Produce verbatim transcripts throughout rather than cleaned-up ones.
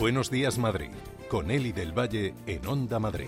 Buenos días, Madrid, con Eli del Valle en Onda Madrid.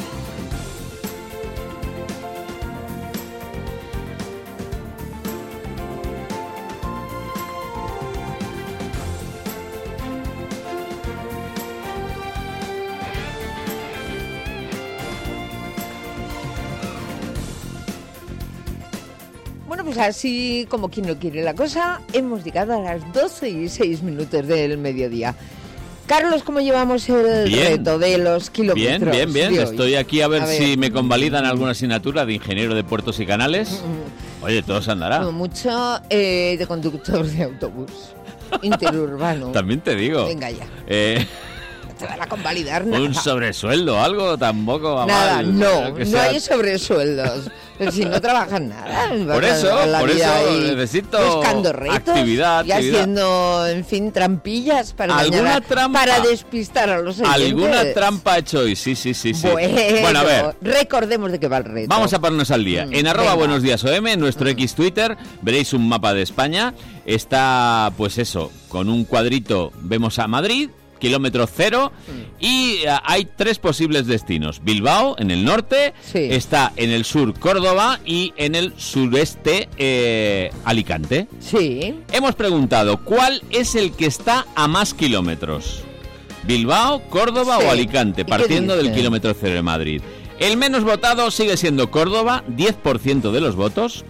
Bueno, pues así como quien no quiere la cosa, hemos llegado a las doce y seis minutos del mediodía. Carlos, ¿cómo llevamos el bien. reto de los kilómetros? Bien, bien, bien. Estoy aquí a ver, a ver si me convalidan alguna asignatura de ingeniero de puertos y canales. Oye, todo se andará. Como mucho eh, de conductor de autobús interurbano. También te digo. Venga ya. Eh... Te van a convalidar nada. Un sobresueldo, algo tampoco va nada, mal. no, no sea... hay sobresueldos. Pero si no trabajan nada. Por eso, por eso necesito buscando retos, actividad, y actividad. haciendo, en fin, trampillas para ¿Alguna mañana, trampa? para despistar a los oyentes. Alguna trampa he hecho hoy, sí, sí, sí, sí. Bueno, bueno, a ver. Recordemos de qué va el reto. Vamos a ponernos al día. Mm, en arroba venga. buenos días O M, en nuestro Mm. X Twitter, veréis un mapa de España. Está, pues eso, con un cuadrito vemos a Madrid, kilómetro cero, mm. y uh, hay tres posibles destinos. Bilbao, en el norte, sí. está en el sur Córdoba y en el sureste eh, Alicante. Sí. Hemos preguntado, ¿cuál es el que está a más kilómetros? ¿Bilbao, Córdoba sí. o Alicante? Partiendo del kilómetro cero de Madrid. El menos votado sigue siendo Córdoba, diez por ciento de los votos.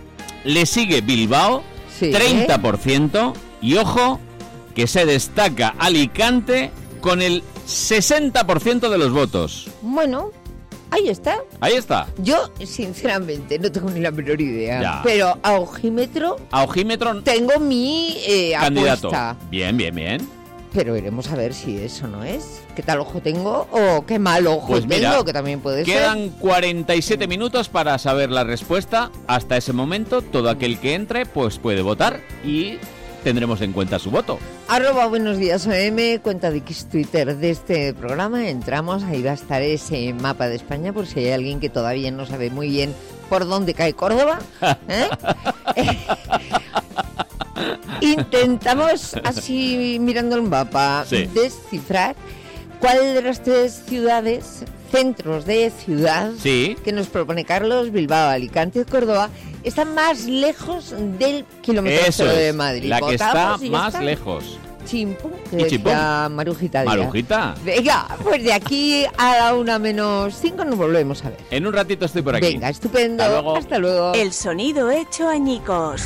Le sigue Bilbao, sí. treinta por ciento. Y ojo, que se destaca Alicante con el sesenta por ciento de los votos. Bueno, ahí está. Ahí está. Yo, sinceramente, no tengo ni la menor idea. Ya. Pero a ojímetro... A ojímetro... Tengo mi eh, candidato. apuesta. Bien, bien, bien. Pero veremos a ver si eso no es. ¿Qué tal ojo tengo o qué mal ojo pues mira, tengo? Que también puede quedan ser. Quedan cuarenta y siete minutos para saber la respuesta. Hasta ese momento, todo aquel que entre pues puede votar y tendremos en cuenta su voto. Arroba buenos días O M, cuenta de X Twitter de este programa. Entramos, ahí va a estar ese mapa de España por si hay alguien que todavía no sabe muy bien por dónde cae Córdoba. ¿Eh? Intentamos, así mirando el mapa, sí. descifrar cuál de las tres ciudades, centros de ciudad, sí. que nos propone Carlos, Bilbao, Alicante y Córdoba, está más lejos del kilómetro Eso cero es, de Madrid. la que está Votamos y más está. lejos. Chimpum, que ¿Y chimpum? decía Marujita Díaz. Marujita. Venga, pues de aquí a la una menos cinco nos volvemos a ver. En un ratito estoy por aquí. Venga, estupendo. Hasta luego. Hasta luego. El sonido hecho añicos.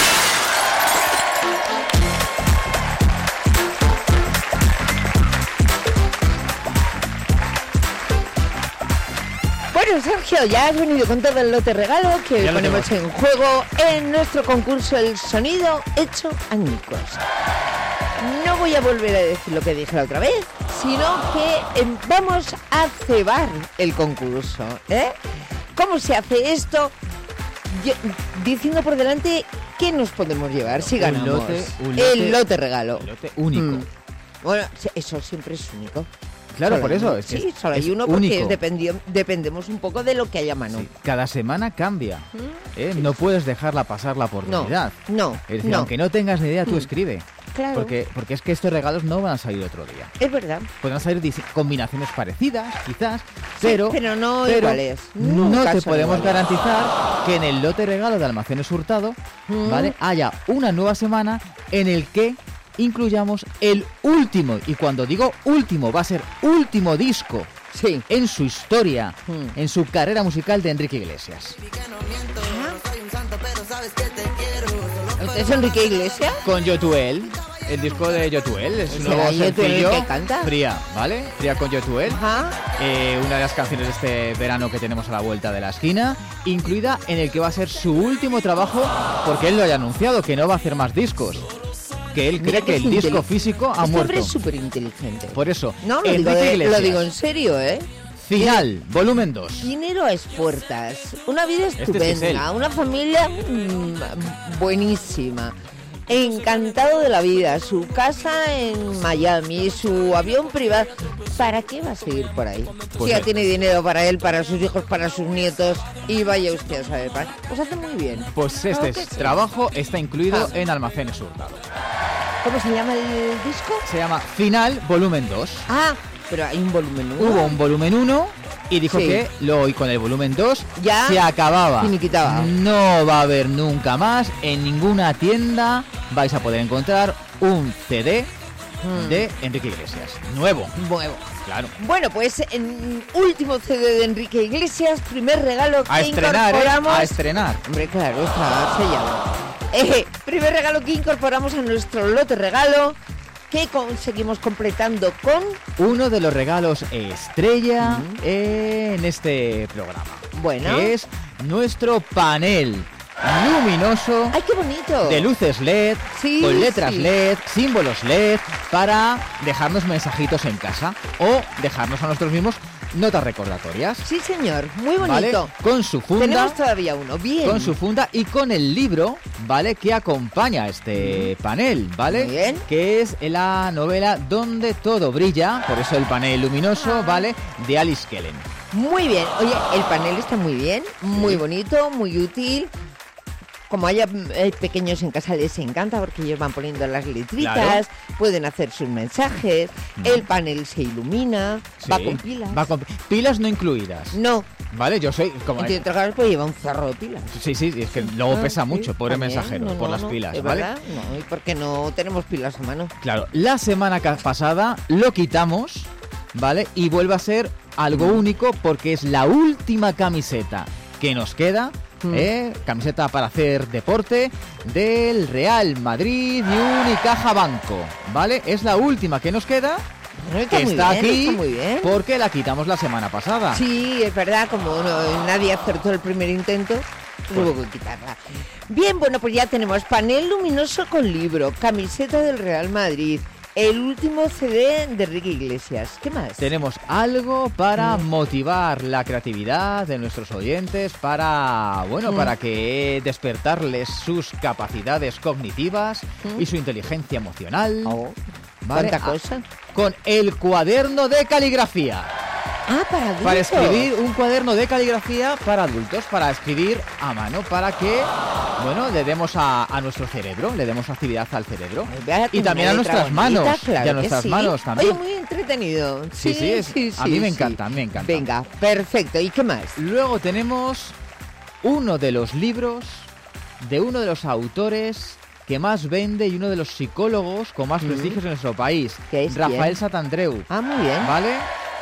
Bueno, Sergio, ya has venido con todo el lote regalo que Ya ponemos tengo. en juego en nuestro concurso El Sonido Hecho Añicos. No voy a volver a decir lo que dije la otra vez, sino que eh, vamos a cebar el concurso, ¿eh? ¿Cómo se hace esto? Yo, diciendo por delante qué nos podemos llevar si ganamos. Un lote, un lote, el lote regalo. Un lote único. Mm. Bueno, eso siempre es único. Claro, Solo por hay eso. uno. Es que sí, es, solo hay es uno porque único. es dependi- dependemos un poco de lo que haya a mano. Sí, cada semana cambia. ¿eh? No puedes dejarla pasar la oportunidad. No, Es decir, no. aunque no tengas ni idea, tú Mm. escribe. Claro. Porque, porque es que estos regalos no van a salir otro día. Es verdad. Podrán salir dis- combinaciones parecidas, quizás, Sí, pero, pero no pero iguales. no Nunca te son podemos iguales. garantizar que en el lote regalo de Almacenes Hurtado, Mm. ¿vale? haya una nueva semana en el que incluyamos el último, y cuando digo último, va a ser último disco Sí. en su historia, Mm. en su carrera musical de Enrique Iglesias. ¿Es Enrique Iglesias? Con Yotuel, el disco de Yotuel, es un ¿Será nuevo Yotuel el sencillo. que canta? Fría, ¿vale? Fría con Yotuel. Ajá. Eh, una de las canciones de este verano que tenemos a la vuelta de la esquina, incluida en el que va a ser su último trabajo, porque él lo haya anunciado, que no va a hacer más discos. Que él Mira cree que es el disco inteli- físico ha este muerto. hombre es súper inteligente. Por eso, No, lo digo, Enrique de- Iglesias, lo digo en serio, ¿eh? Final, volumen dos. Dinero a expuertas, una vida Este estupenda, sí es él. una familia mm, buenísima, encantado de la vida, su casa en Miami, su avión privado. ¿Para qué va a seguir por ahí? Pues si ya eh. tiene dinero para él, para sus hijos, para sus nietos, y vaya usted a saber, para... pues hace muy bien. Pues este Claro que es- sí. trabajo está incluido Ah. en Almacenes Hurtado. ¿Cómo se llama el disco? Se llama Final Volumen dos. Ah, pero hay un volumen uno. Hubo un volumen uno y dijo Sí. que lo y con el volumen dos Ya se acababa. finiquitaba. No va a haber nunca más en ninguna tienda vais a poder encontrar un C D Hmm. de Enrique Iglesias. Nuevo. Nuevo. Claro. Bueno, pues en último C D de Enrique Iglesias, primer regalo que A estrenar, ¿eh? incorporamos. A estrenar. Hombre, claro, está sellado. Eh, primer regalo que incorporamos a nuestro lote regalo, que conseguimos completando con... Uno de los regalos estrella en este programa. Bueno. Que es nuestro panel luminoso ¡Ay, qué bonito! de luces L E D, Sí, con letras sí. L E D, símbolos L E D, para dejarnos mensajitos en casa o dejarnos a nosotros mismos notas recordatorias. Sí, señor, muy ¿Vale? bonito. Con su funda. Tenemos todavía uno, bien. Con su funda y con el libro, ¿vale? Que acompaña este panel, ¿vale? Muy bien. Que es la novela Donde todo brilla, por eso el panel luminoso, ¿vale? De Alice Kellen. Muy bien. Oye, el panel está muy bien, muy bonito, muy útil. Como haya eh, pequeños en casa les encanta porque ellos van poniendo las letritas, Claro. pueden hacer sus mensajes, el panel se ilumina, va Sí, con pilas. Va con pilas no incluidas. No, ¿Vale? Yo soy como... entre otras cosas pues lleva un cerro de pilas. Sí, sí, es que luego Ah, pesa sí, mucho, pobre también. mensajero, No, por no, las no, pilas, ¿es ¿vale? verdad? No, y porque no tenemos pilas a mano. Claro, la semana ca- pasada lo quitamos, ¿vale? Y vuelve a ser algo único porque es la última camiseta que nos queda, Mm. ¿eh? Camiseta para hacer deporte del Real Madrid y Unicaja Banco, ¿vale? Es la última que nos queda, Bueno, está que muy está bien, aquí está muy bien. porque la quitamos la semana pasada. Sí, es verdad, como no- nadie acertó el primer intento, hubo que quitarla. Bien, bueno, pues ya tenemos panel luminoso con libro, camiseta del Real Madrid, el último C D de Enrique Iglesias. ¿Qué más? Tenemos algo para Mm. motivar la creatividad de nuestros oyentes, para, bueno, Mm. para que despertarles sus capacidades cognitivas Mm. y su inteligencia emocional. Oh, ¿vale? ¿Cuánta Ah, cosa? Con el cuaderno de caligrafía. Ah, para adultos. Para escribir un cuaderno de caligrafía para adultos, para escribir a mano, para que, bueno, le demos a, a nuestro cerebro, le demos actividad al cerebro. Ay, vea, Y una también a letra nuestras bonita, manos. claro y a que nuestras sí. manos también. Oye, muy entretenido. Sí, sí, es- a mí me encanta, a mí me encanta. Venga, perfecto. ¿Y qué más? Luego tenemos uno de los libros de uno de los autores que más vende y uno de los psicólogos con más prestigios en nuestro país, ¿Qué es Rafael quién? Santandreu. Ah, muy bien. ¿Vale?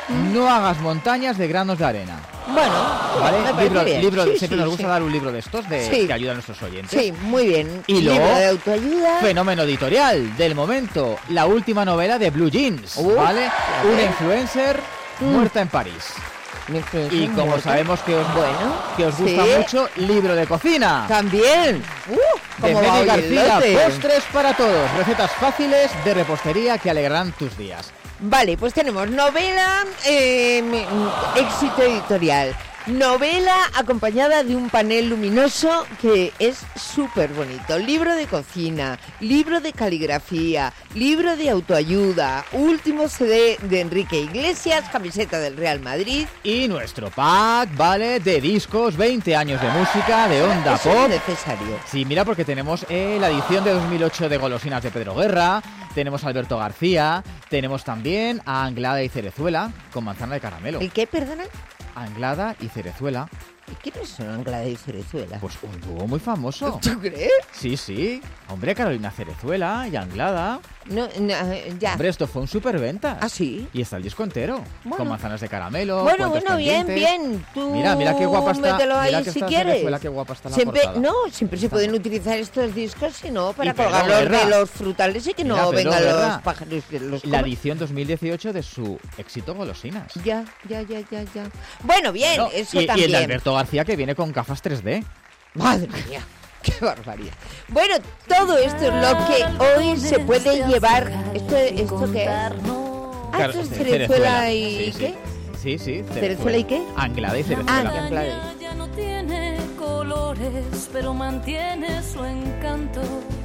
No hagas montañas de granos de arena. Bueno, ¿Vale? me parece Libro, bien. libro- Sí, siempre sí, nos gusta sí. dar un libro de estos de, Sí. que ayuda a nuestros oyentes. Sí, muy bien. Y luego- Libro de autoayuda. Fenómeno editorial del momento, la última novela de Blue Jeans, Uh, ¿vale? a Una ver. influencer Mm. muerta en París. Mi influencia Y como muerta. sabemos que os, Bueno, que os gusta sí. mucho, libro de cocina. También. Uh, De ¿cómo va Meli hoy el García, lote? postres para todos, recetas fáciles de repostería que alegrarán tus días. Vale, pues tenemos novela, eh, mm, éxito editorial. Novela acompañada de un panel luminoso que es súper bonito. Libro de cocina, libro de caligrafía, libro de autoayuda, último C D de Enrique Iglesias, camiseta del Real Madrid. Y nuestro pack, ¿vale? De discos, veinte años de música, de onda Eso es pop. necesario. Sí, mira, porque tenemos eh, la edición de dos mil ocho de Golosinas de Pedro Guerra, tenemos a Alberto García, tenemos también a Anglada y Cerezuela con manzana de caramelo. ¿El qué, perdona? Anglada y Cerezuela, ¿Y quiénes son Anglada y Cerezuela? pues un dúo muy famoso. ¿Tú crees? Sí, sí. Hombre, Carolina Cerezuela y Anglada. No, no, ya. Hombre, esto fue un superventa. ¿Ah, sí? Y está el disco entero, Bueno. con manzanas de caramelo. Bueno, cuentos bueno, bien, pendientes. bien. Tú Mira, mira qué guapa está. mételo ahí Mira que si está quieres. Cerezuela, qué guapa está la Siempre, portada. no, siempre se pueden utilizar estos discos, si no, para Y Pedro colgarlos Guerra. de los frutales y que Mira, no Pedro vengan Guerra. los pájaros que los La coman. edición dos mil dieciocho de su éxito Golosinas. Ya, ya, ya, ya, ya. Bueno, bien, Bueno, eso y, y también. el de Alberto García que viene con gafas tres D. Madre mía, qué barbaridad. Bueno, todo esto es lo que hoy se puede llevar. ¿Esto, esto qué es? Ah, Claro, esto es Ce- Cerezuela y Sí, sí. ¿qué? Sí, sí. ¿Cerezuela y qué? Anglada y Ah, Cerezuela. ya, claro. Ya no tiene colores, pero mantiene su encanto.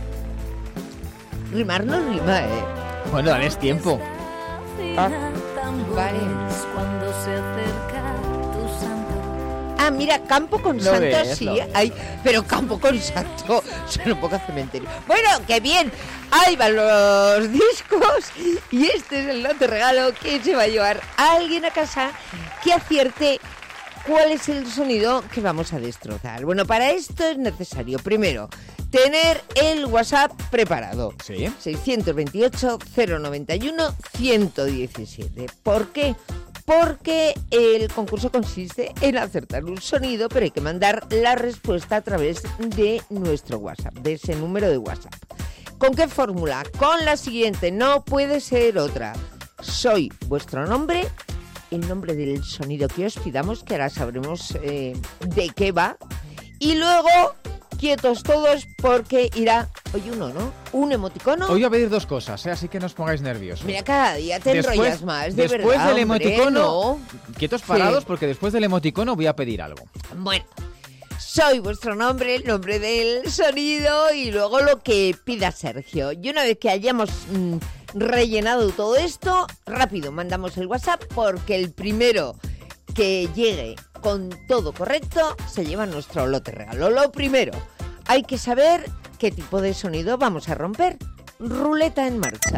Rimar no rima, ¿eh? Bueno, dales tiempo. Ah, Tambores vale. cuando se acerca tu santo. Ah, mira, Campo con Lo Santo ves, sí, lo ves. hay, pero Campo con Santo suena un poco a cementerio. Bueno, qué bien, ahí van los discos y este es el lote regalo que se va a llevar a alguien a casa que acierte cuál es el sonido que vamos a destrozar. Bueno, para esto es necesario, primero, tener el WhatsApp preparado. Sí. seiscientos veintiocho, cero noventa y uno, ciento diecisiete. ¿Por qué? Porque el concurso consiste en acertar un sonido, pero hay que mandar la respuesta a través de nuestro WhatsApp, de ese número de WhatsApp. ¿Con qué fórmula? Con la siguiente, no puede ser otra. Soy vuestro nombre, el nombre del sonido que os pidamos, que ahora sabremos eh, de qué va, y luego, quietos todos, porque irá, oye, uno, ¿no? Un emoticono. Hoy voy a pedir dos cosas, ¿eh? Así que no os pongáis nerviosos. Mira, cada día te Después- enrollas más, de después verdad, del emoticono, hombre, quietos Sí. parados, porque después del emoticono voy a pedir algo. ¿no? Bueno, soy vuestro nombre, el nombre del sonido y luego lo que pida Sergio. Y una vez que hayamos mm, rellenado todo esto, rápido mandamos el WhatsApp, porque el primero que llegue con todo correcto se lleva nuestro lote regalo. Lo primero, hay que saber qué tipo de sonido vamos a romper. Ruleta en marcha.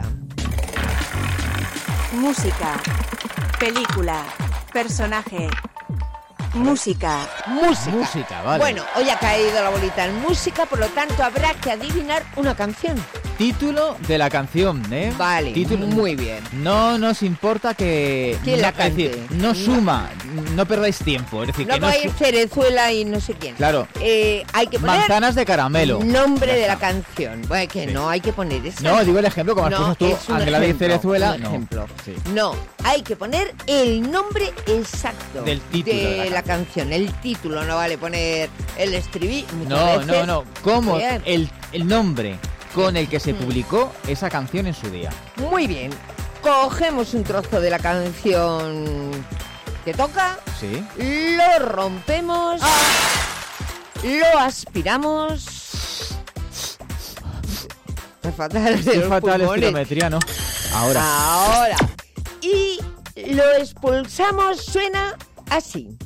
Música. Película. Personaje. Música. Música. Música, vale. Bueno, hoy ha caído la bolita en música, por lo tanto habrá que adivinar una canción. Título de la canción, ¿eh? Vale, Título- muy bien. No nos importa que... ¿Quién la no, es decir, cante? no No. suma, no perdáis tiempo. Es decir, No que no va a ir su- Cerezuela y no sé quién. Claro. Eh, hay que poner Manzanas de caramelo. nombre Ya de la está. canción. Bueno, que Sí. no hay que poner esa. No, digo el ejemplo, como has No, puesto es tú, un Ángela de ejemplo, Cerezuela. un no. ejemplo. Sí. No, hay que poner el nombre exacto Del título de, de la la canción. El título, no vale poner el estribillo. No, no, no. ¿Cómo Bien. el, el nombre con el que se publicó esa canción en su día? Muy bien. Cogemos un trozo de la canción que toca, Sí. lo rompemos, lo aspiramos. Es fatal, de Es los fatal pulmones. estilometría, ¿no? Ahora. Ahora. Y lo expulsamos, suena así.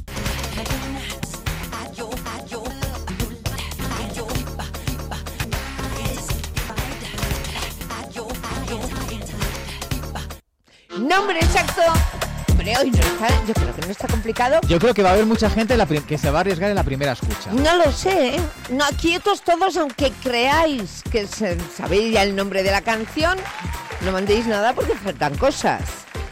Nombre exacto. Hombre, hoy no está, yo creo que no está complicado. Yo creo que va a haber mucha gente en la prim- que se va a arriesgar en la primera escucha. No lo sé, ¿eh? No, quietos todos, aunque creáis que se- sabéis ya el nombre de la canción, no mandéis nada porque faltan cosas.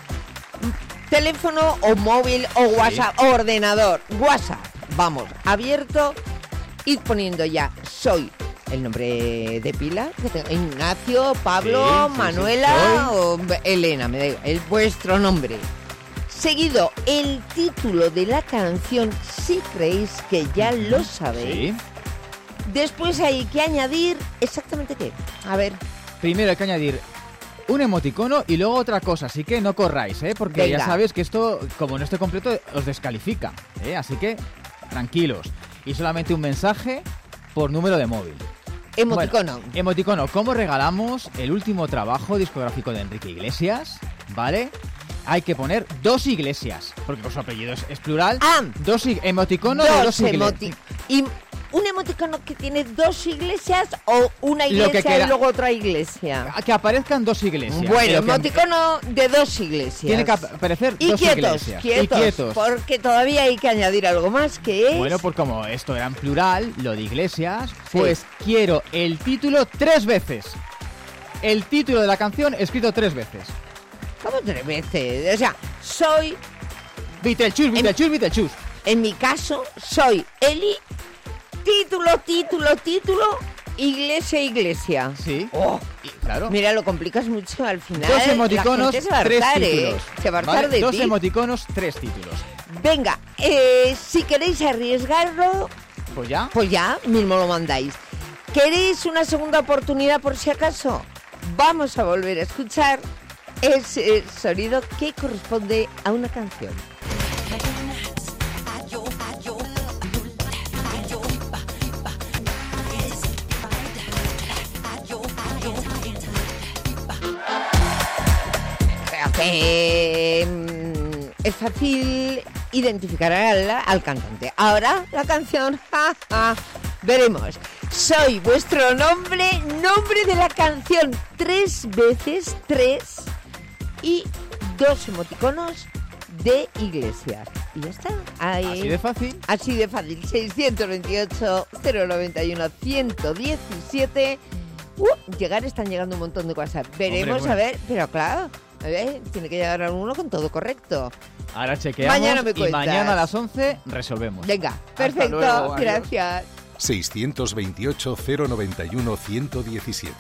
Teléfono o móvil o WhatsApp, o ordenador, WhatsApp, vamos, abierto, id poniendo ya, soy el nombre de pila, que tengo, Ignacio, Pablo, Sí, sí, sí, Manuela o Elena, me da igual, el vuestro nombre. Seguido, el título de la canción, si creéis que ya lo sabéis. Sí. Después hay que añadir exactamente qué. A ver, Primero hay que añadir un emoticono y luego otra cosa, así que no corráis, ¿eh? Porque Venga. ya sabéis que esto, como no esté completo, os descalifica, ¿eh? Así que tranquilos. Y solamente un mensaje por número de móvil. emoticono. Bueno, emoticono, ¿cómo regalamos el último trabajo discográfico de Enrique Iglesias? ¿Vale? Hay que poner dos iglesias, porque su apellido es, es plural. Ah. Dos ig- emoticono de dos dos iglesias. emoti- y un emoticono que tiene dos iglesias o una Lo que iglesia quiera. y luego otra iglesia. Que aparezcan dos iglesias. Bueno, Pero que- emoticono de dos iglesias. Tiene que aparecer y dos quietos, iglesias. quietos, Y quietos. porque todavía hay que añadir algo más, que es... Bueno, pues como esto era en plural, lo de iglesias, pues quiero el título tres veces. El título de la canción escrito tres veces. ¿Cómo tres veces? O sea, soy, Vitelchus, Vitelchus, Vitelchus. en mi caso, soy Eli, título, título, título, iglesia, iglesia. Sí. Oh, Y, claro. mira, lo complicas mucho al final. Dos emoticonos, la gente se va a tres hartar, ¿eh? títulos. Se va a hartar ¿Vale? de Dos ti. emoticonos, tres títulos. Venga, eh, si queréis arriesgarlo, Pues ya. pues ya mismo lo mandáis. ¿Queréis una segunda oportunidad por si acaso? Vamos a volver a escuchar ese sonido que corresponde a una canción. Creo que mm, es fácil identificarán al, al cantante. Ahora la canción, ja, ja, veremos. Soy vuestro nombre, nombre de la canción, tres veces, tres y dos emoticonos de Iglesias. Y ya está. Ahí. Así de fácil. Así de fácil. seiscientos veintiocho, cero noventa y uno, ciento diecisiete. Uh, llegar, están llegando un montón de WhatsApp. Veremos, Hombre, bueno. a ver, pero claro, a ver, tiene que llegar a uno con todo correcto. Ahora chequeamos Mañana me y cuentas. mañana a las once resolvemos. Venga, Hasta perfecto, luego, adiós. gracias. seiscientos veintiocho, cero noventa y uno, ciento diecisiete.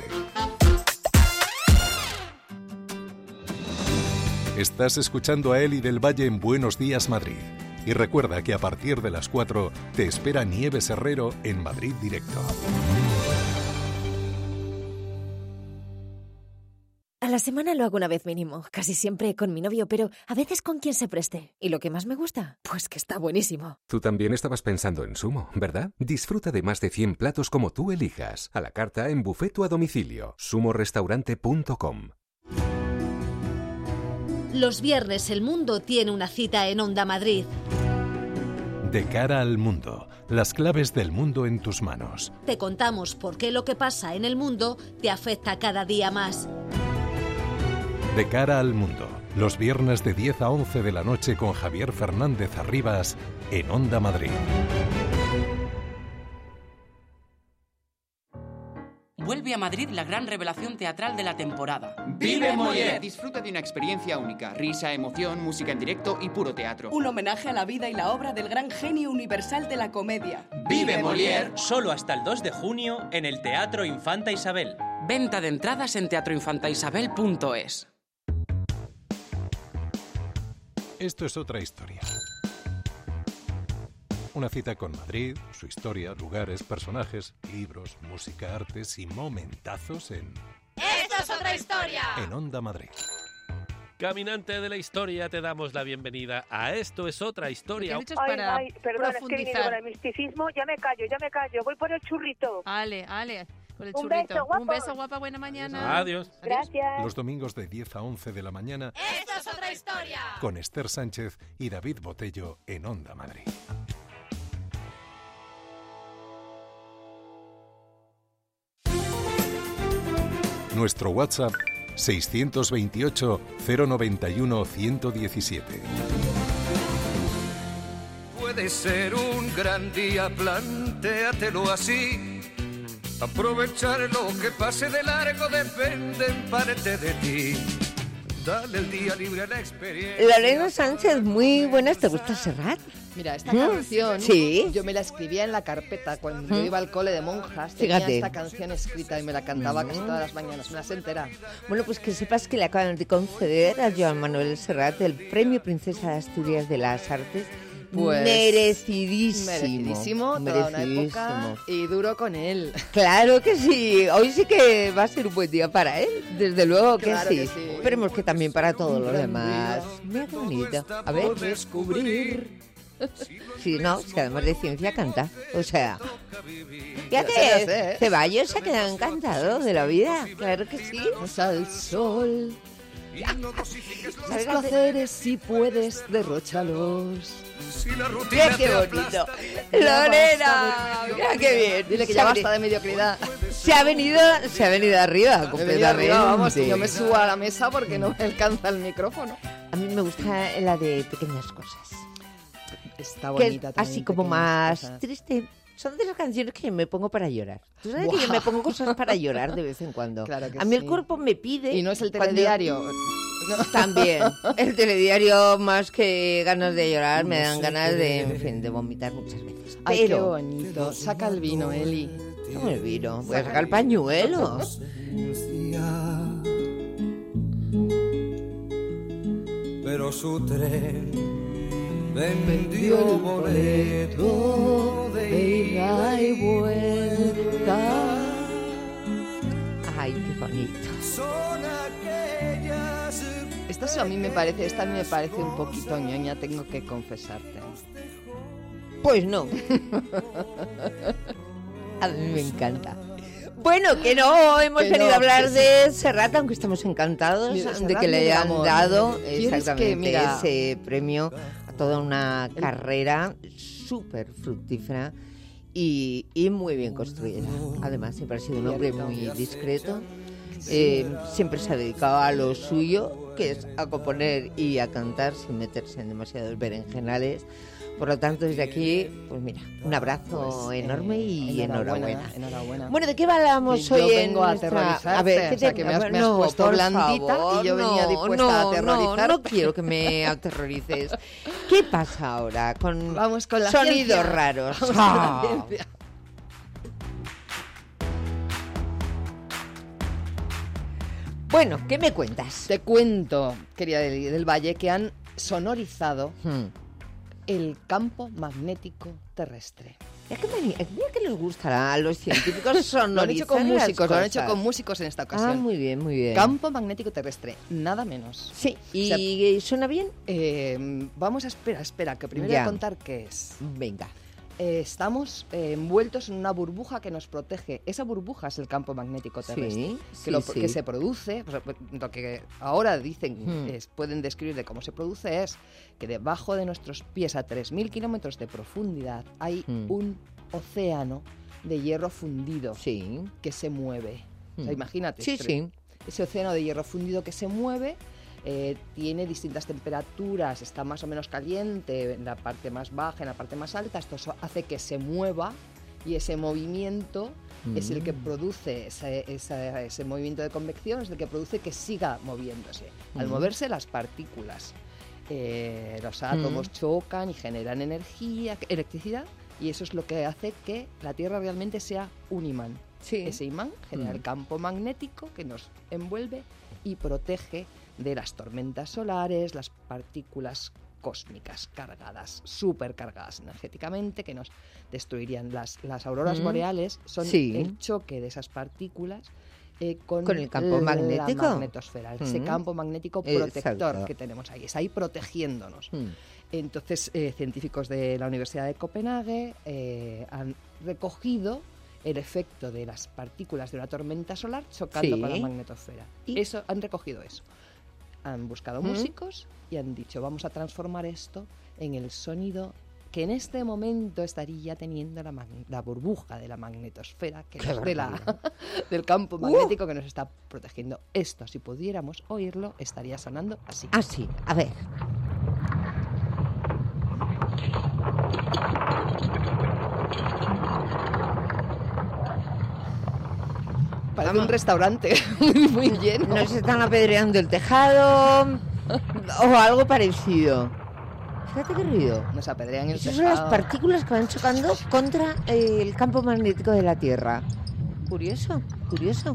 Estás escuchando a Eli del Valle en Buenos Días Madrid. Y recuerda que a partir de las cuatro te espera Nieves Herrero en Madrid Directo. A la semana lo hago una vez mínimo, casi siempre con mi novio, pero a veces con quien se preste. ¿Y lo que más me gusta? Pues que está buenísimo. Tú también estabas pensando en Sumo, ¿verdad? Disfruta de más de cien platos como tú elijas. A la carta en buffet o a domicilio. sumo restaurante punto com. Los viernes el mundo tiene una cita en Onda Madrid. De cara al mundo, las claves del mundo en tus manos. Te contamos por qué lo que pasa en el mundo te afecta cada día más. De cara al mundo, los viernes de diez a once de la noche con Javier Fernández Arribas en Onda Madrid. Vuelve a Madrid la gran revelación teatral de la temporada. ¡Vive Molière! Disfruta de una experiencia única. Risa, emoción, música en directo y puro teatro. Un homenaje a la vida y la obra del gran genio universal de la comedia. ¡Vive Molière! Solo hasta el dos de junio en el Teatro Infanta Isabel. Venta de entradas en teatro infanta isabel punto es. Esto es otra historia. Una cita con Madrid, su historia, lugares, personajes, libros, música, artes y momentazos en... ¡Esto es otra historia! En Onda Madrid. Caminante de la historia, te damos la bienvenida a Esto es otra historia. Ay, ay, perdón, es que he venido con el misticismo. Ya me callo, ya me callo. Voy por el churrito. Ale, ale, con el Un churrito. beso, guapos. Un beso, guapa, buena mañana. Adiós. Gracias. Los domingos de diez a once de la mañana ¡Esto es otra historia! con Esther Sánchez y David Botello en Onda Madrid. Nuestro WhatsApp seiscientos veintiocho, cero noventa y uno, ciento diecisiete. Puede ser un gran día, plantéatelo así. Aprovechar lo que pase de largo depende en parte de ti. Dale el día libre a la experiencia. Lorena Sánchez, muy buenas. ¿Te gusta Serrat? Mira, esta ¿Mm? canción Sí. yo me la escribía en la carpeta cuando ¿Mm? yo iba al cole de monjas. Tenía Fíjate. esta canción escrita y me la cantaba ¿Mm? casi todas las mañanas. Me la sé entera. Bueno, pues que sepas que le acaban de conceder a Joan Manuel Serrat el Premio Princesa de Asturias de las Artes. Pues, merecidísimo. Merecidísimo, toda una época y duro con él. Claro que sí. Hoy sí que va a ser un buen día para él. Desde luego que, Claro sí. que sí. Esperemos que también para todos los demás. Mira qué bonito. A ver. Descubrir. Sí, no, si además de ciencia canta. O sea, Ya fíjate, sé, ya sé, ¿eh? Ceballos se ha quedado encantado de la vida. Claro que sí. Al sol. Los placeres, si puedes, derróchalos. Mira qué bonito. Lorena, mira qué bien. Dile que Se ya ha basta veni- de mediocridad. Se ha venido, se ha venido arriba Me he venido completamente. arriba, vamos, yo me subo a la mesa porque no me alcanza el micrófono. A mí me gusta la de pequeñas cosas. Está Que es bonita también, así como pequeñas más cosas. triste. Son de esas canciones que me pongo para llorar. Tú sabes que yo Buah. me pongo cosas para llorar de vez en cuando. Claro que a mí el sí. cuerpo me pide. Y no es el cuando- telediario. También. El telediario, más que ganas de llorar, me No dan sé ganas qué de, en ver. fin, de vomitar muchas veces. Ay, qué Pero, bonito. Saca el vino, Eli. ¿cómo el vino? Voy a sacar el pañuelo. Pero su tren vendió boleto de ida y vuelta. Ay, qué bonito. Son aquellas. Esta sí a mí me parece, esta a mí me parece un poquito ñoña, tengo que confesarte. Pues no. A mí me encanta. Bueno, que no, hemos Que venido no, a hablar que sí. de Serrat, aunque estamos encantados Mira, de Serrat que le me hayan amo. dado ¿Quieres que, exactamente mira, ese premio toda una carrera súper fructífera y, y muy bien construida. Además, siempre ha sido un hombre muy discreto. Eh, siempre se ha dedicado a lo suyo, que es a componer y a cantar sin meterse en demasiados berenjenales. Por lo tanto, desde aquí, pues mira, un abrazo pues, enorme y enhorabuena. enhorabuena. enhorabuena. Bueno, ¿de qué hablamos hoy? Yo vengo a nuestra... aterrorizarte, a ver, ¿qué te... o sea, que me has, me has no, puesto blandita favor, y yo venía no, dispuesta no, a aterrorizarte. No, no quiero que me aterrorices. ¿Qué pasa ahora con, Vamos con la sonidos ciencia. raros? Vamos Ah. con la ciencia. Bueno, ¿qué me cuentas? Te cuento, querida Eli del Valle, que han sonorizado Hmm. el campo magnético terrestre. Mira que, mira que les gusta a los científicos sonorizar Lo han hecho con las músicos, lo han hecho cosas. con músicos en esta ocasión. Ah, muy bien, muy bien. Campo magnético terrestre, nada menos. Sí, ¿y O sea, suena bien? Eh, vamos a esperar, espera, que primero Ya. voy a contar qué es. Venga. Eh, estamos eh, envueltos en una burbuja que nos protege. Esa burbuja es el campo magnético terrestre. Sí, que, sí, lo, sí. que se produce, pues, lo que ahora dicen, Hmm. es, pueden describir de cómo se produce, es que debajo de nuestros pies a tres mil kilómetros de profundidad hay Hmm. un océano de hierro fundido Sí. que se mueve. O sea, Hmm. imagínate. Sí, tre- sí. Ese océano de hierro fundido que se mueve eh, tiene distintas temperaturas, está más o menos caliente en la parte más baja, en la parte más alta. Esto so- hace que se mueva y ese movimiento es el que Mm. produce, ese, esa- ese movimiento de convección es el que produce que siga moviéndose. Al Mm. moverse las partículas, eh, los átomos Mm. chocan y generan energía, electricidad, y eso es lo que hace que la Tierra realmente sea un imán. Sí. Ese imán genera Mm. el campo magnético que nos envuelve y protege de las tormentas solares, las partículas cósmicas cargadas, súper cargadas energéticamente, que nos destruirían. Las, las auroras Mm. boreales son Sí. el choque de esas partículas eh, con, Con el campo la magnético. magnetosfera, ese Mm. campo magnético Exacto. protector que tenemos ahí, está ahí protegiéndonos. Hmm. Entonces, eh, científicos de la Universidad de Copenhague eh, han recogido el efecto de las partículas de una tormenta solar chocando Sí. con la magnetosfera. ¿Y? Eso, han recogido eso. Han buscado ¿Mm? músicos y han dicho, vamos a transformar esto en el sonido que en este momento estaría teniendo la, mag- la burbuja de la magnetosfera, que ¡Qué es de la, barbaridad! del campo ¡Uh! magnético que nos está protegiendo. Esto, si pudiéramos oírlo, estaría sonando así. Ah, sí. A ver. Parece Vamos. un restaurante muy, muy lleno. Nos están apedreando el tejado o algo parecido. Fíjate qué ruido. Nos apedrean el Esas son las tejado. partículas que van chocando contra eh, el campo magnético de la Tierra. Curioso, curioso.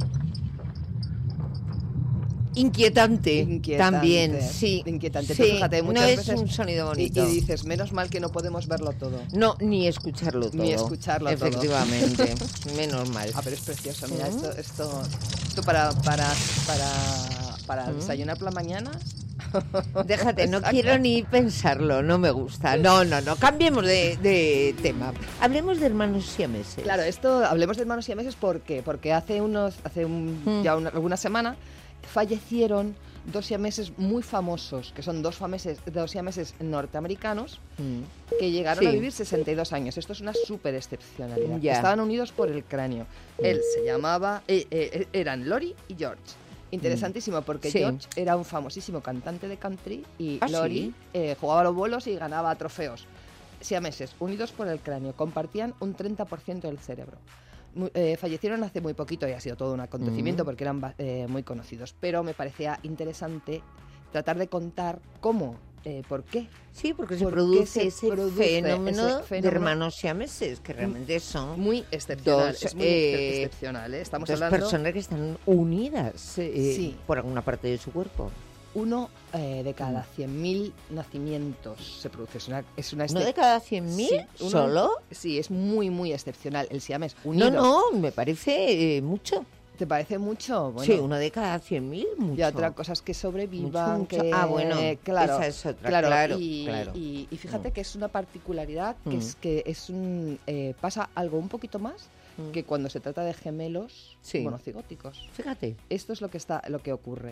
Inquietante, Inquietante, también, sí. Inquietante. Sí, Tú fíjate, muchas no es veces- un sonido y- bonito. Y, dices, menos mal que no podemos verlo todo. No, ni escucharlo todo. Ni escucharlo todo. Efectivamente, menos mal. Ah, pero es precioso. Mira, Mm. esto, esto, esto para, para, para, para Mm. desayunar por la mañana. Déjate, no Exacto. quiero ni pensarlo, no me gusta. No, no, no, cambiemos de, de tema. Hablemos de hermanos siameses. Claro, esto, hablemos de hermanos siameses, ¿por qué? Porque hace unos, hace un, Mm. ya una, alguna semana fallecieron dos siameses muy famosos, que son dos, fameses, dos siameses norteamericanos, Mm. que llegaron Sí. a vivir sesenta y dos años. Esto es una súper excepcionalidad. Ya. Estaban unidos por el cráneo. Él se llamaba, eh, eh, eran Lori y George. Interesantísimo, porque Sí. George era un famosísimo cantante de country y ¿Ah, Lori sí? eh, jugaba a los bolos y ganaba trofeos. Siameses, unidos por el cráneo, compartían un treinta por ciento del cerebro. Mu- eh, fallecieron hace muy poquito y ha sido todo un acontecimiento Mm. porque eran ba- eh, muy conocidos, pero me parecía interesante tratar de contar cómo, eh, por qué. Sí, porque se ¿Por qué produce se ese produce fenómeno, ese de fenómeno? hermanos siameses, que realmente son Muy excepcional, dos, es muy eh, excepcional, ¿eh? Estamos dos hablando personas que están unidas eh, Sí. por alguna parte de su cuerpo. uno eh, de cada Mm. cien mil nacimientos se produce. Es una, es una ¿Uno excep- de cada cien mil? Sí, uno- ¿Solo? Sí, es muy, muy excepcional. El siamés unido. No, no, me parece eh, mucho. ¿Te parece mucho? Bueno, Sí, uno de cada cien mil, mucho. y otra cosa es que sobrevivan, Mucho, mucho. que... Ah, bueno, claro, esa es otra, claro, y, claro. Y, y fíjate Mm. que es una particularidad, que Mm. es que es un eh, pasa algo un poquito más Mm. que cuando se trata de gemelos Sí. monocigóticos. Fíjate. Esto es lo que está, lo que ocurre.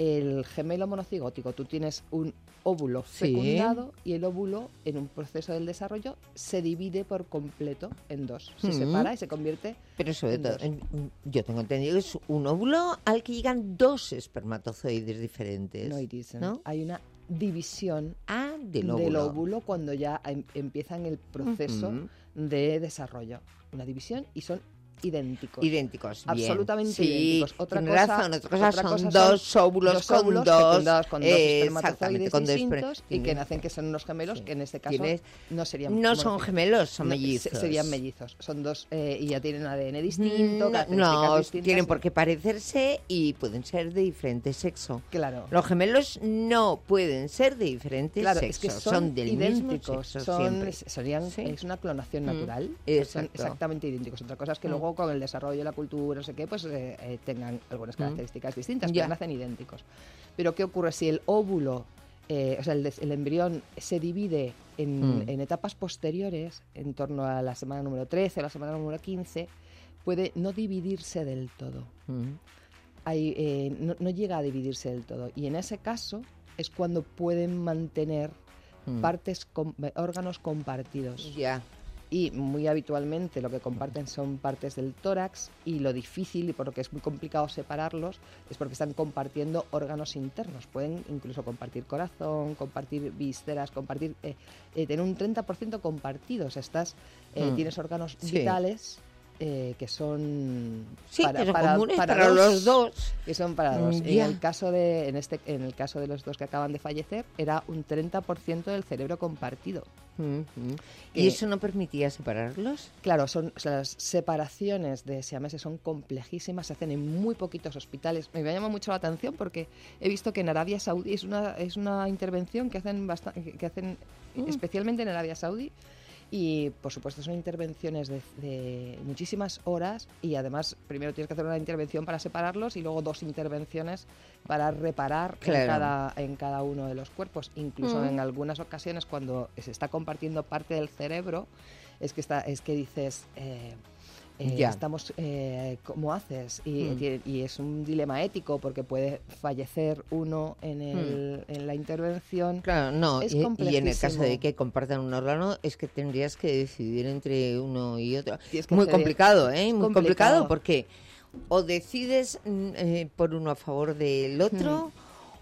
el gemelo monocigótico. Tú tienes un óvulo Sí. fecundado y el óvulo, en un proceso del desarrollo, se divide por completo en dos. Se Mm. separa y se convierte Pero sobre en todo, dos. en- yo tengo entendido que es un óvulo al que llegan dos espermatozoides diferentes. No, it isn't. ¿no? Hay una división ah, del, del óvulo. óvulo cuando ya em- empiezan el proceso Ujú. de desarrollo. Una división y son idénticos. Idénticos, bien. Absolutamente Sí, idénticos. Otra tienes cosa, razón, otra cosa son cosa dos óvulos dos con óvulos dos, fecundados con dos eh, espermatozoides exactamente, con dos distintos esper- y tienes- que nacen que son unos gemelos, sí. que en este caso Tienes- no serían no son bueno, gemelos, son no, mellizos. se- serían mellizos. Son dos eh, y ya tienen A D N distinto, Mm, características no, distintas. tienen por qué parecerse y pueden ser de diferente sexo. Claro. Los gemelos no pueden ser de diferente Claro, sexo, es que son, son, del idénticos, mismo sexo son, siempre. serían, Sí. es una clonación Mm, natural, son exacto. exactamente idénticos. Otra cosa es que Mm. luego con el desarrollo de la cultura, no sé qué, pues eh, eh, tengan algunas Mm. características distintas, Ya. pero nacen idénticos. Pero ¿qué ocurre si el óvulo, eh, o sea, el, des- el embrión se divide en, Mm. en etapas posteriores, en torno a la semana número trece o la semana número quince, puede no dividirse del todo. Mm. Hay, eh, no, no llega a dividirse del todo. Y en ese caso es cuando pueden mantener Mm. partes, com- órganos compartidos. Ya. Y muy habitualmente lo que comparten son partes del tórax, y lo difícil y por lo que es muy complicado separarlos es porque están compartiendo órganos internos. Pueden incluso compartir corazón, compartir vísceras, compartir eh, eh, tener un treinta por ciento compartidos. Estás, eh, Mm. tienes órganos Sí. vitales eh, que son Sí, que son comunes para los dos. que son para dos. Mm, En ya. el caso de en este en el caso de los dos que acaban de fallecer era un treinta por ciento del cerebro compartido. Mm, mm. Que- ¿Y eso no permitía separarlos? Claro, son, o sea, las separaciones de siameses son complejísimas, se hacen en muy poquitos hospitales. Me llama mucho la atención porque he visto que en Arabia Saudí es una, es una intervención que hacen, basta- que que hacen Mm. especialmente en Arabia Saudí. Y, por supuesto, son intervenciones de, de muchísimas horas, y además primero tienes que hacer una intervención para separarlos y luego dos intervenciones para reparar en, Claro. cada, en cada uno de los cuerpos. Incluso Mm. en algunas ocasiones, cuando se está compartiendo parte del cerebro, es que, está, es que dices... eh, eh, Ya. estamos, eh, ¿cómo haces? Y, Mm. tiene- y es un dilema ético porque puede fallecer uno en, el, en la intervención. Claro, no, Es y, y en el caso complejísimo. de que compartan un órgano es que tendrías que decidir entre uno y otro. Tienes que Muy hacer- complicado, ¿eh? es Muy complicado. complicado porque o decides mm, eh, por uno a favor del otro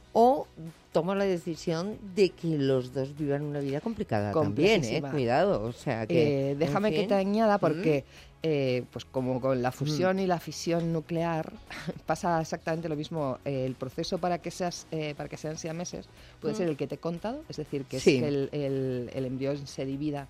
o tomas la decisión de que los dos vivan una vida complicada también, ¿eh? Complejísima. Cuidado, o sea que... Eh, déjame en que fin. te añada porque, Mm. eh, pues como con la fusión y la fisión nuclear, pasa exactamente lo mismo. Eh, el proceso para que seas, eh, para que sean siameses puede Mm. ser el que te he contado, es decir, que, Sí. es que el, el, el embrión se divida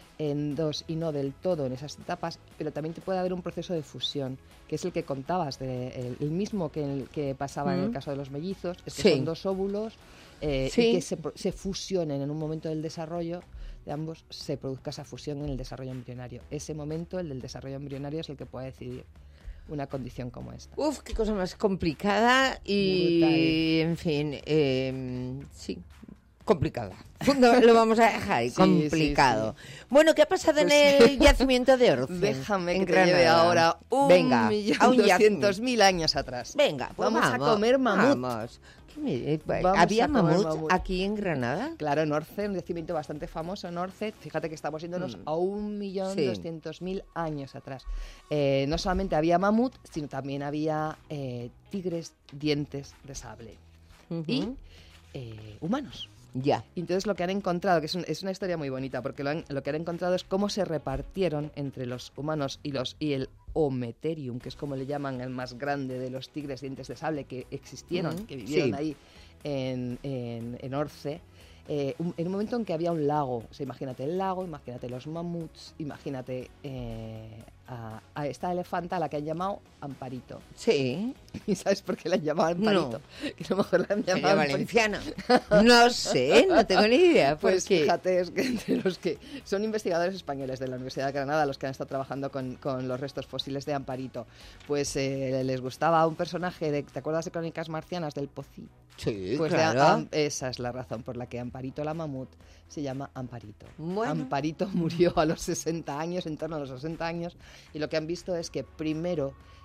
en dos y no del todo en esas etapas, pero también te puede haber un proceso de fusión, que es el que contabas, de, el, el mismo que, el, que pasaba en el Mm. caso de los mellizos, es que Sí. son dos óvulos eh, Sí. y que se, pro- se fusionen en un momento del desarrollo de ambos, se produzca esa fusión en el desarrollo embrionario. Ese momento, el del desarrollo embrionario, es el que puede decidir una condición como esta. Uf, qué cosa más complicada y, Brutal. en fin, eh, sí, complicada. Funda- Lo vamos a dejar ahí, Sí, complicado. sí, Bueno, ¿qué ha pasado Pues en el yacimiento de Orce? Déjame en que te lleve Granada? ahora un Venga, millón a un doscientos yacimiento. mil años atrás. Venga, pues vamos, vamos, a comer mamut. vamos. ¿Qué me- eh, Vamos ¿Había a comer mamut, mamut. aquí en Granada? Claro, en Orce, un yacimiento bastante famoso en Orce. Fíjate que estamos yéndonos Mm. a un millón Sí. doscientos mil años atrás. Eh, no solamente había mamut, sino también había eh, tigres dientes de sable y Ujú. eh, humanos. Ya. Y entonces lo que han encontrado, que es, un- es una historia muy bonita, porque lo, han- lo que han encontrado es cómo se repartieron entre los humanos y los y el Ometerium, que es como le llaman el más grande de los tigres dientes de sable que existieron, Ujú, que vivieron sí. ahí en, en, en Orce. Eh, un- en un momento en que había un lago, o sea, imagínate el lago, imagínate los mamuts, imagínate eh, a, a esta elefanta a la que han llamado Amparito. Sí. ¿Y sabes por qué la han llamado Amparito? Que a lo mejor la han Sería llamado Amparito. valenciana. No sé, no tengo ni idea. Pues porque- fíjate, es que entre los que son investigadores españoles de la Universidad de Granada, los que han estado trabajando con, con los restos fósiles de Amparito, pues eh, les gustaba un personaje de, ¿te acuerdas de Crónicas Marcianas del Pocí? Sí, Pues de claro. Am- esa es la razón por la que Amparito la mamut se llama Amparito. Bueno. Amparito murió a los sesenta años, en torno a los sesenta años, y lo que han visto es que primero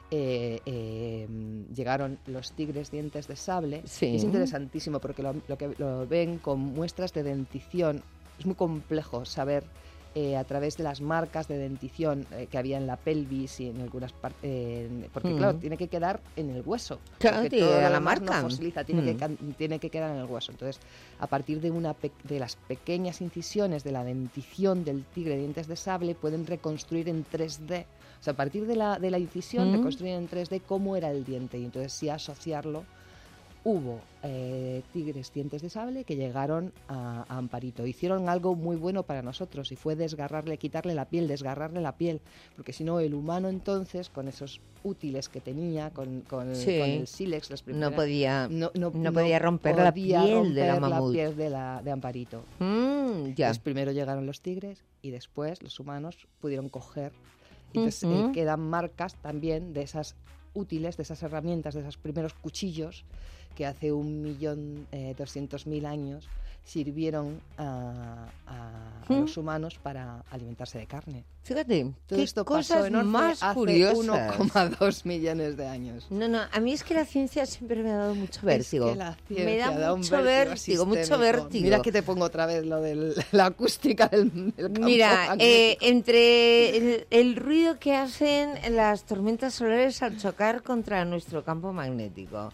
eh, eh, llegaron los tigres dientes de sable. Sí. Y es interesantísimo porque lo, lo que lo ven con muestras de dentición. Es muy complejo saber eh, a través de las marcas de dentición eh, que había en la pelvis y en algunas partes, eh, porque mm. claro, tiene que quedar en el hueso. Claro, porque todo la lo marca no fosiliza, tiene, mm. que, tiene que quedar en el hueso. Entonces, a partir de, una pe de las pequeñas incisiones de la dentición del tigre de dientes de sable, pueden reconstruir en tres D. O sea, a partir de la, de la incisión, mm. reconstruir en tres D cómo era el diente. Y entonces sí asociarlo. Hubo eh, tigres dientes de sable que llegaron a, a Amparito. Hicieron algo muy bueno para nosotros y fue desgarrarle, quitarle la piel, desgarrarle la piel. Porque si no, el humano entonces, con esos útiles que tenía, con, con, sí. con el sílex, las primeras, no podía, no, no, no podía romper podía la piel romper de la mamut. La piel de, la, de Amparito. Mm, ya. Entonces, primero llegaron los tigres y después los humanos pudieron coger. Entonces uh-huh. eh, quedan marcas también de esas útiles, de esas herramientas, de esos primeros cuchillos que hace un millón eh, doscientos mil años sirvieron a, a, a ¿Mm? los humanos para alimentarse de carne. Fíjate, todo qué esto cosas pasó en más hace curiosas. uno coma dos millones de años. No, no, a mí es que la ciencia siempre me ha dado mucho vértigo. Es que la ciencia me da, da mucho un vértigo, mucho vértigo. Mira que te pongo otra vez lo de la acústica del, del campo Mira, eh, entre el, el ruido que hacen las tormentas solares al chocar contra nuestro campo magnético,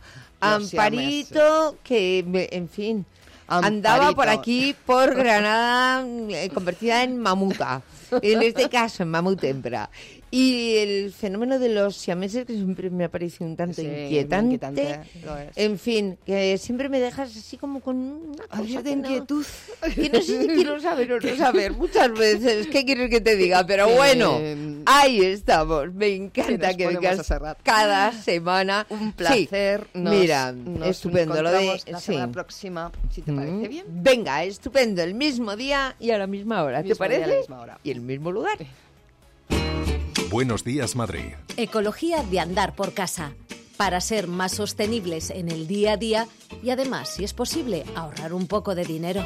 Amparito, que, en fin, Amparito. Andaba por aquí, por Granada, eh, convertida en mamuta. En este caso, en mamut hembra. Y el fenómeno de los siameses, que siempre me ha parecido un tanto sí, inquietante. inquietante en fin, que siempre me dejas así como con una cosa de inquietud. No, que no sé si quiero saber o no saber muchas veces. ¿Qué quieres que te diga? Pero bueno, ahí estamos. Me encanta que vengas cada semana. Un placer. Sí, nos, mira, nos estupendo. Lo de la sí. semana próxima, si te parece mm. bien. Venga, estupendo. El mismo día y a la misma hora. ¿Te parece? A la misma hora. Y el mismo lugar. Buenos días, Madrid. Ecología de andar por casa. Para ser más sostenibles en el día a día y además, si es posible, ahorrar un poco de dinero.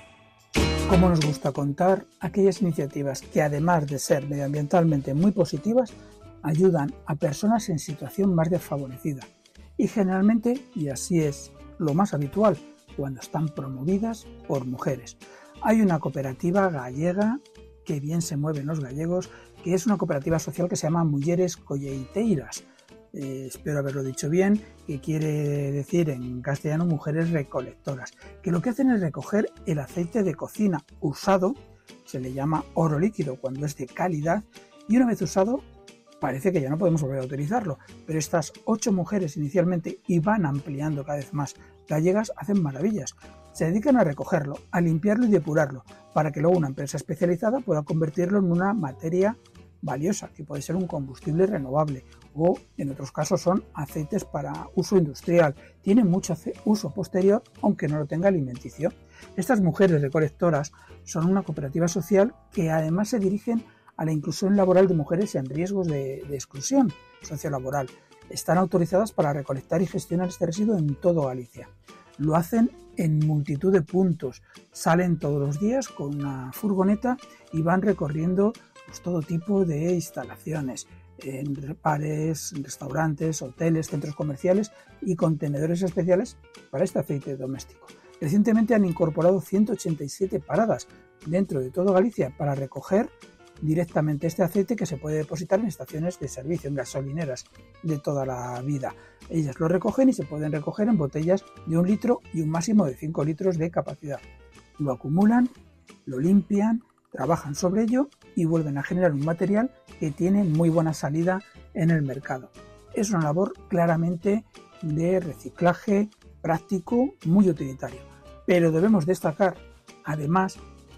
Como nos gusta contar, aquellas iniciativas que además de ser medioambientalmente muy positivas, ayudan a personas en situación más desfavorecida. Y generalmente, y así es lo más habitual, cuando están promovidas por mujeres. Hay una cooperativa gallega, que bien se mueven los gallegos, que es una cooperativa social que se llama Mulleres Colleiteiras. Eh, espero haberlo dicho bien, que quiere decir en castellano mujeres recolectoras, que lo que hacen es recoger el aceite de cocina usado, se le llama oro líquido cuando es de calidad, y una vez usado parece que ya no podemos volver a utilizarlo, pero estas ocho mujeres inicialmente, y van ampliando cada vez más gallegas, hacen maravillas. Se dedican a recogerlo, a limpiarlo y depurarlo, para que luego una empresa especializada pueda convertirlo en una materia valiosa, que puede ser un combustible renovable, o en otros casos son aceites para uso industrial. Tienen mucho uso posterior, aunque no lo tenga alimenticio. Estas mujeres recolectoras son una cooperativa social que además se dirigen a la inclusión laboral de mujeres en riesgos de, de exclusión sociolaboral. Están autorizadas para recolectar y gestionar este residuo en todo Galicia. Lo hacen en multitud de puntos. Salen todos los días con una furgoneta y van recorriendo pues, todo tipo de instalaciones, en bares, restaurantes, hoteles, centros comerciales y contenedores especiales para este aceite doméstico. Recientemente han incorporado ciento ochenta y siete paradas dentro de todo Galicia para recoger directamente este aceite, que se puede depositar en estaciones de servicio, en gasolineras de toda la vida. Ellas lo recogen y se pueden recoger en botellas de un litro y un máximo de cinco litros de capacidad. Lo acumulan, lo limpian, trabajan sobre ello y vuelven a generar un material que tiene muy buena salida en el mercado. Es una labor claramente de reciclaje práctico, muy utilitario. Pero debemos destacar, además,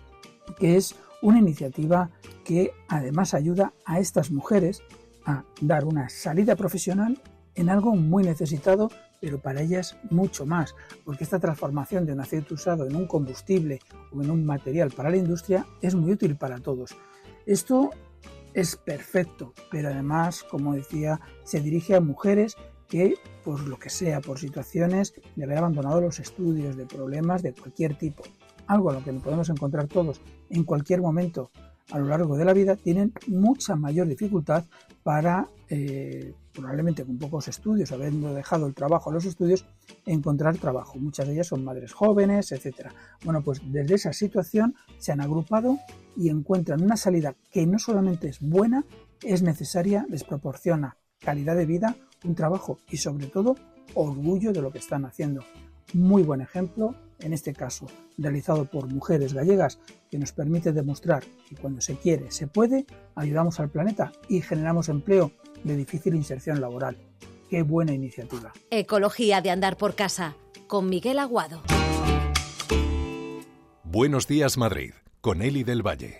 que es una iniciativa que además ayuda a estas mujeres a dar una salida profesional en algo muy necesitado, pero para ellas mucho más, porque esta transformación de un aceite usado en un combustible o en un material para la industria es muy útil para todos. Esto es perfecto, pero además, como decía, se dirige a mujeres que, por lo que sea, por situaciones de haber abandonado los estudios, de problemas de cualquier tipo, algo a lo que nos podemos encontrar todos en cualquier momento a lo largo de la vida, tienen mucha mayor dificultad para eh, probablemente con pocos estudios, habiendo dejado el trabajo, los estudios, encontrar trabajo. Muchas de ellas son madres jóvenes, etcétera. Bueno, pues desde esa situación se han agrupado y encuentran una salida que no solamente es buena, es necesaria, les proporciona calidad de vida, un trabajo y sobre todo orgullo de lo que están haciendo. Muy buen ejemplo, en este caso realizado por mujeres gallegas, que nos permite demostrar que cuando se quiere, se puede, ayudamos al planeta y generamos empleo de difícil inserción laboral. ¡Qué buena iniciativa! Ecología de andar por casa, con Miguel Aguado. Buenos días, Madrid, con Eli del Valle.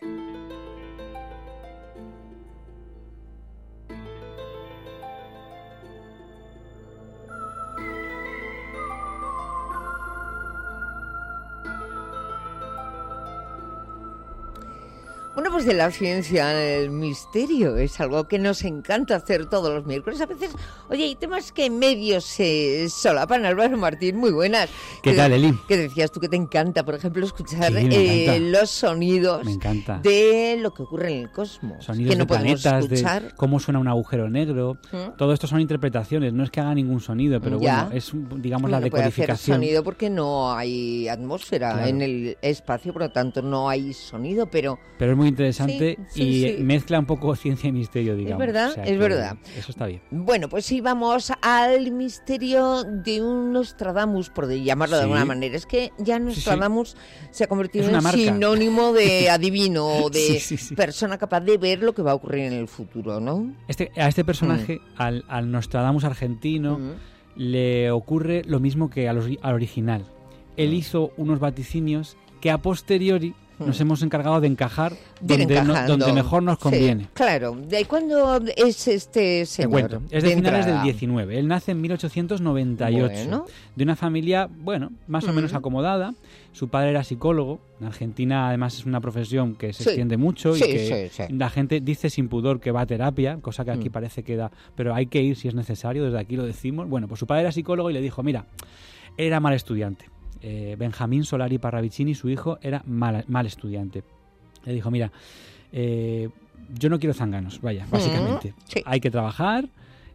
Bueno, pues de la ciencia, el misterio es algo que nos encanta hacer todos los miércoles. A veces, oye, hay temas que medio se solapan. Álvaro Martín, muy buenas. ¿Qué tal, Eli? Que decías tú que te encanta, por ejemplo, escuchar sí, eh, los sonidos me encanta. de lo que ocurre en el cosmos. Sonidos que no de planetas, escuchar. de cómo suena un agujero negro. ¿Mm? Todo esto son interpretaciones, no es que haga ningún sonido, pero ya. bueno, es, digamos, no, la no puede decodificación. hacer sonido porque no hay atmósfera claro. en el espacio, por lo tanto no hay sonido, pero... Pero es muy interesante sí, sí, y sí. mezcla un poco ciencia y misterio, digamos. Es verdad, o sea, es verdad. Eso está bien. Bueno, pues sí, vamos al misterio de un Nostradamus, por llamarlo sí. de alguna manera. Es que ya Nostradamus sí, sí. se ha convertido en sinónimo de adivino o de sí, sí, sí. persona capaz de ver lo que va a ocurrir en el futuro, ¿no? Este, a este personaje, mm. al, al Nostradamus argentino, mm. le ocurre lo mismo que a los, al original. Él mm. hizo unos vaticinios que a posteriori nos hemos encargado de encajar donde, no, donde mejor nos conviene. Sí, claro. ¿De cuándo es este señor? Te cuento. Es de, de finales del diecinueve. Él nace en mil ochocientos noventa y ocho. Bueno. De una familia, bueno, más o mm. menos acomodada. Su padre era psicólogo. En Argentina, además, es una profesión que se sí. extiende mucho y sí, que sí, sí. la gente dice sin pudor que va a terapia, cosa que aquí mm. parece que da, pero hay que ir si es necesario, desde aquí lo decimos. Bueno, pues su padre era psicólogo y le dijo, mira, era mal estudiante. Eh, Benjamín Solari Parravicini, su hijo, era mal, mal estudiante. Le dijo, mira, eh, yo no quiero zánganos, vaya, básicamente. Mm, sí. Hay que trabajar.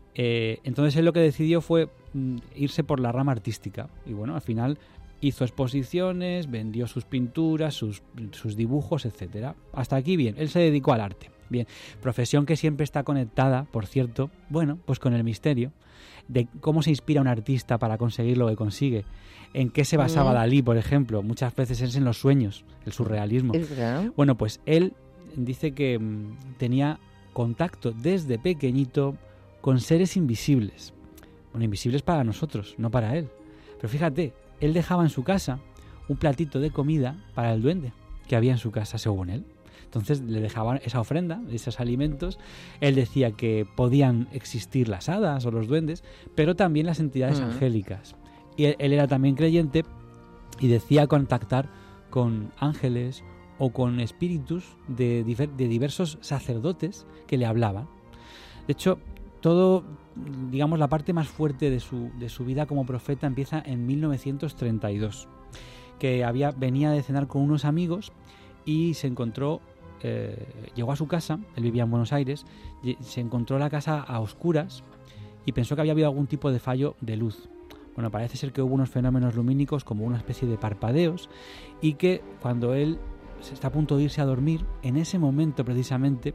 Eh, entonces él lo que decidió fue mm, irse por la rama artística. Y bueno, al final hizo exposiciones, vendió sus pinturas, sus, sus dibujos, etcétera. Hasta aquí bien, él se dedicó al arte. Bien, profesión que siempre está conectada, por cierto, bueno, pues con el misterio de cómo se inspira un artista para conseguir lo que consigue. ¿En qué se basaba mm. Dalí, por ejemplo? Muchas veces es en los sueños, el surrealismo. Bueno, pues él dice que mmm, tenía contacto desde pequeñito con seres invisibles. Bueno, invisibles para nosotros, no para él. Pero fíjate, él dejaba en su casa un platito de comida para el duende que había en su casa, según él. Entonces le dejaban esa ofrenda, esos alimentos. Él decía que podían existir las hadas o los duendes, pero también las entidades uh-huh. angélicas. Y él, él era también creyente y decía contactar con ángeles o con espíritus de, de diversos sacerdotes que le hablaban. De hecho, todo, digamos, la parte más fuerte de su, de su vida como profeta empieza en mil novecientos treinta y dos, que había, venía de cenar con unos amigos y se encontró, eh, llegó a su casa, él vivía en Buenos Aires, se encontró la casa a oscuras y pensó que había habido algún tipo de fallo de luz. Bueno, parece ser que hubo unos fenómenos lumínicos como una especie de parpadeos y que cuando él se está a punto de irse a dormir, en ese momento precisamente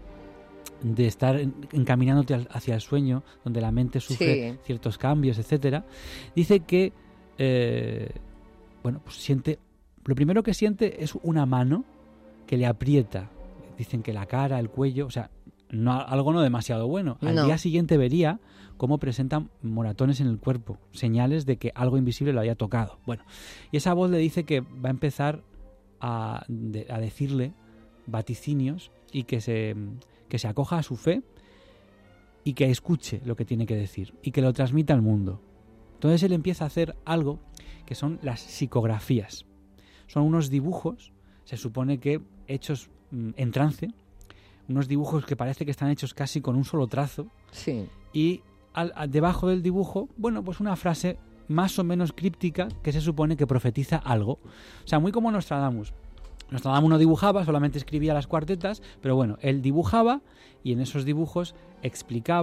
de estar encaminándote hacia el sueño, donde la mente sufre sí. ciertos cambios, etcétera, dice que eh, bueno, pues siente, lo primero que siente es una mano que le aprieta. Dicen que la cara, el cuello, o sea, no, algo no demasiado bueno. Al no. día siguiente vería cómo presentan moratones en el cuerpo, señales de que algo invisible lo había tocado. Bueno, y esa voz le dice que va a empezar a, de, a decirle vaticinios y que se, que se acoja a su fe y que escuche lo que tiene que decir y que lo transmita al mundo. Entonces él empieza a hacer algo que son las psicografías. Son unos dibujos, se supone que hechos mm, en trance, unos dibujos que parece que están hechos casi con un solo trazo. Sí. Y al, al, debajo del dibujo, bueno, pues una frase más o menos críptica que se supone que profetiza algo. O sea, muy como Nostradamus. Nostradamus no dibujaba, solamente escribía las cuartetas, pero bueno, él dibujaba y en esos dibujos explicaba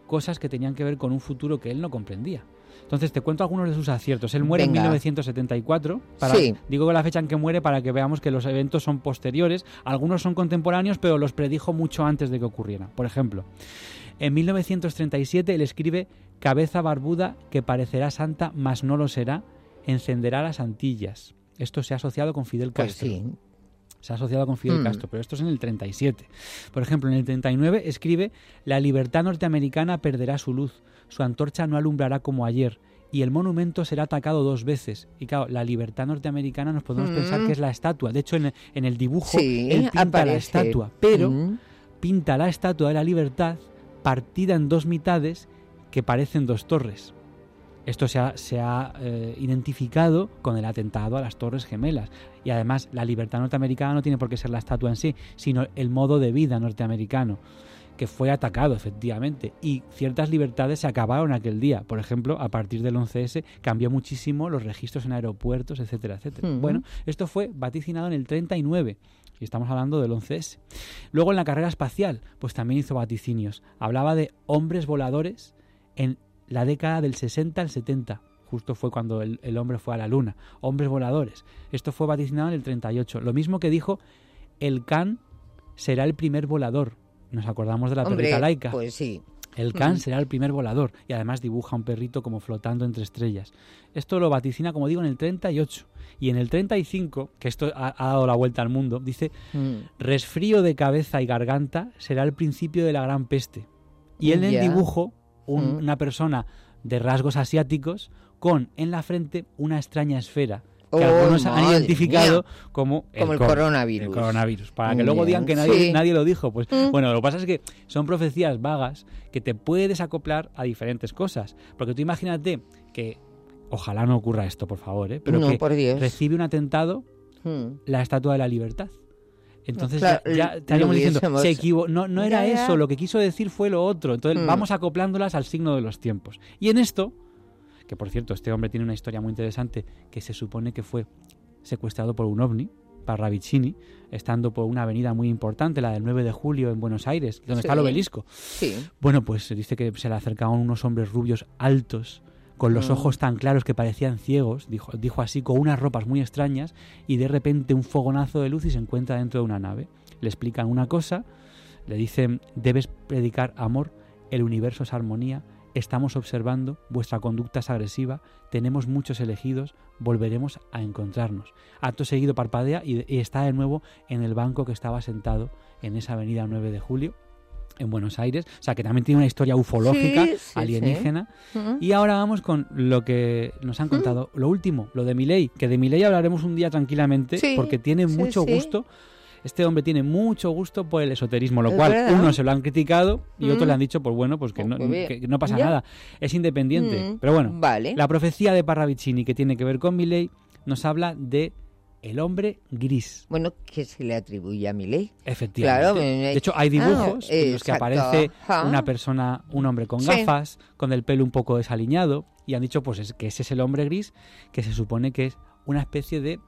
cosas que tenían que ver con un futuro que él no comprendía. Entonces te cuento algunos de sus aciertos. Él muere Venga. en mil novecientos setenta y cuatro. Para, sí. Digo la fecha en que muere para que veamos que los eventos son posteriores. Algunos son contemporáneos, pero los predijo mucho antes de que ocurrieran. Por ejemplo, en mil novecientos treinta y siete él escribe: cabeza barbuda que parecerá santa, mas no lo será, encenderá las Antillas. Esto se ha asociado con Fidel Castro. Pues sí. Se ha asociado con Fidel mm. Castro, pero esto es en el treinta y siete. Por ejemplo, en el treinta y nueve escribe: la libertad norteamericana perderá su luz, su antorcha no alumbrará como ayer, y el monumento será atacado dos veces. Y claro, la libertad norteamericana nos podemos mm. pensar que es la estatua. De hecho, en, en el dibujo, sí, él pinta aparece. la estatua, pero Mm. pinta la estatua de la libertad partida en dos mitades que parecen dos torres. Esto se ha, se ha eh, identificado con el atentado a las Torres Gemelas. Y además, la libertad norteamericana no tiene por qué ser la estatua en sí, sino el modo de vida norteamericano, que fue atacado, efectivamente. Y ciertas libertades se acabaron aquel día. Por ejemplo, a partir del once ese cambió muchísimo los registros en aeropuertos, etcétera, etcétera. Uh-huh. Bueno, esto fue vaticinado en el treinta y nueve. Y estamos hablando del once ese. Luego, en la carrera espacial, pues también hizo vaticinios. Hablaba de hombres voladores en la década del sesenta al setenta, justo fue cuando el, el hombre fue a la luna. Hombres voladores. Esto fue vaticinado en el treinta y ocho. Lo mismo que dijo: el Khan será el primer volador. Nos acordamos de la Hombre, perrita Laika. Pues sí. El Khan mm. será el primer volador. Y además dibuja un perrito como flotando entre estrellas. Esto lo vaticina, como digo, en el treinta y ocho. Y en el treinta y cinco, que esto ha, ha dado la vuelta al mundo, dice: mm. resfrío de cabeza y garganta será el principio de la gran peste. Y él en yeah. el dibujo, un, mm. una persona de rasgos asiáticos con en la frente una extraña esfera que oh, algunos han identificado mía. como, el, como el, cor- coronavirus. el coronavirus. Para que Muy luego digan que nadie, sí. nadie lo dijo. Pues mm. bueno, lo que pasa es que son profecías vagas que te puedes acoplar a diferentes cosas. Porque tú imagínate que, ojalá no ocurra esto, por favor, ¿eh? pero no, que por Dios. recibe un atentado mm. la Estatua de la Libertad. Entonces claro, ya, ya estaríamos diciendo, se equivo- no, no era ya, eso, lo que quiso decir fue lo otro. Entonces mm. vamos acoplándolas al signo de los tiempos. Y en esto, que por cierto, este hombre tiene una historia muy interesante, que se supone que fue secuestrado por un ovni, Parravicini, estando por una avenida muy importante, la del nueve de julio en Buenos Aires, donde sí. está el obelisco. Sí. Bueno, pues se dice que se le acercaban unos hombres rubios altos, con los mm. ojos tan claros que parecían ciegos, dijo, dijo así, con unas ropas muy extrañas, y de repente un fogonazo de luz y se encuentra dentro de una nave. Le explican una cosa, le dicen: debes predicar amor, el universo es armonía, estamos observando, vuestra conducta es agresiva, tenemos muchos elegidos, volveremos a encontrarnos. Acto seguido parpadea y, y está de nuevo en el banco que estaba sentado en esa avenida nueve de julio, en Buenos Aires. O sea, que también tiene una historia ufológica, sí, sí, alienígena. Sí. Uh-huh. Y ahora vamos con lo que nos han contado. Uh-huh. Lo último, lo de Milei, que de Milei hablaremos un día tranquilamente, sí, porque tiene sí, mucho sí. gusto. Este hombre tiene mucho gusto por el esoterismo, lo es cual verdad. Uno se lo han criticado y mm. otros le han dicho, pues bueno, pues que, no, que no pasa ¿Ya? nada. Es independiente. Mm. Pero bueno, vale. La profecía de Parravicini, que tiene que ver con Milei, nos habla de el hombre gris. Bueno, que se le atribuye a Milei. Efectivamente. Claro, de hecho, hay dibujos ah, en los que aparece ah. una persona, un hombre con gafas, sí. con el pelo un poco desaliñado, y han dicho pues es, que ese es el hombre gris, que se supone que es una especie de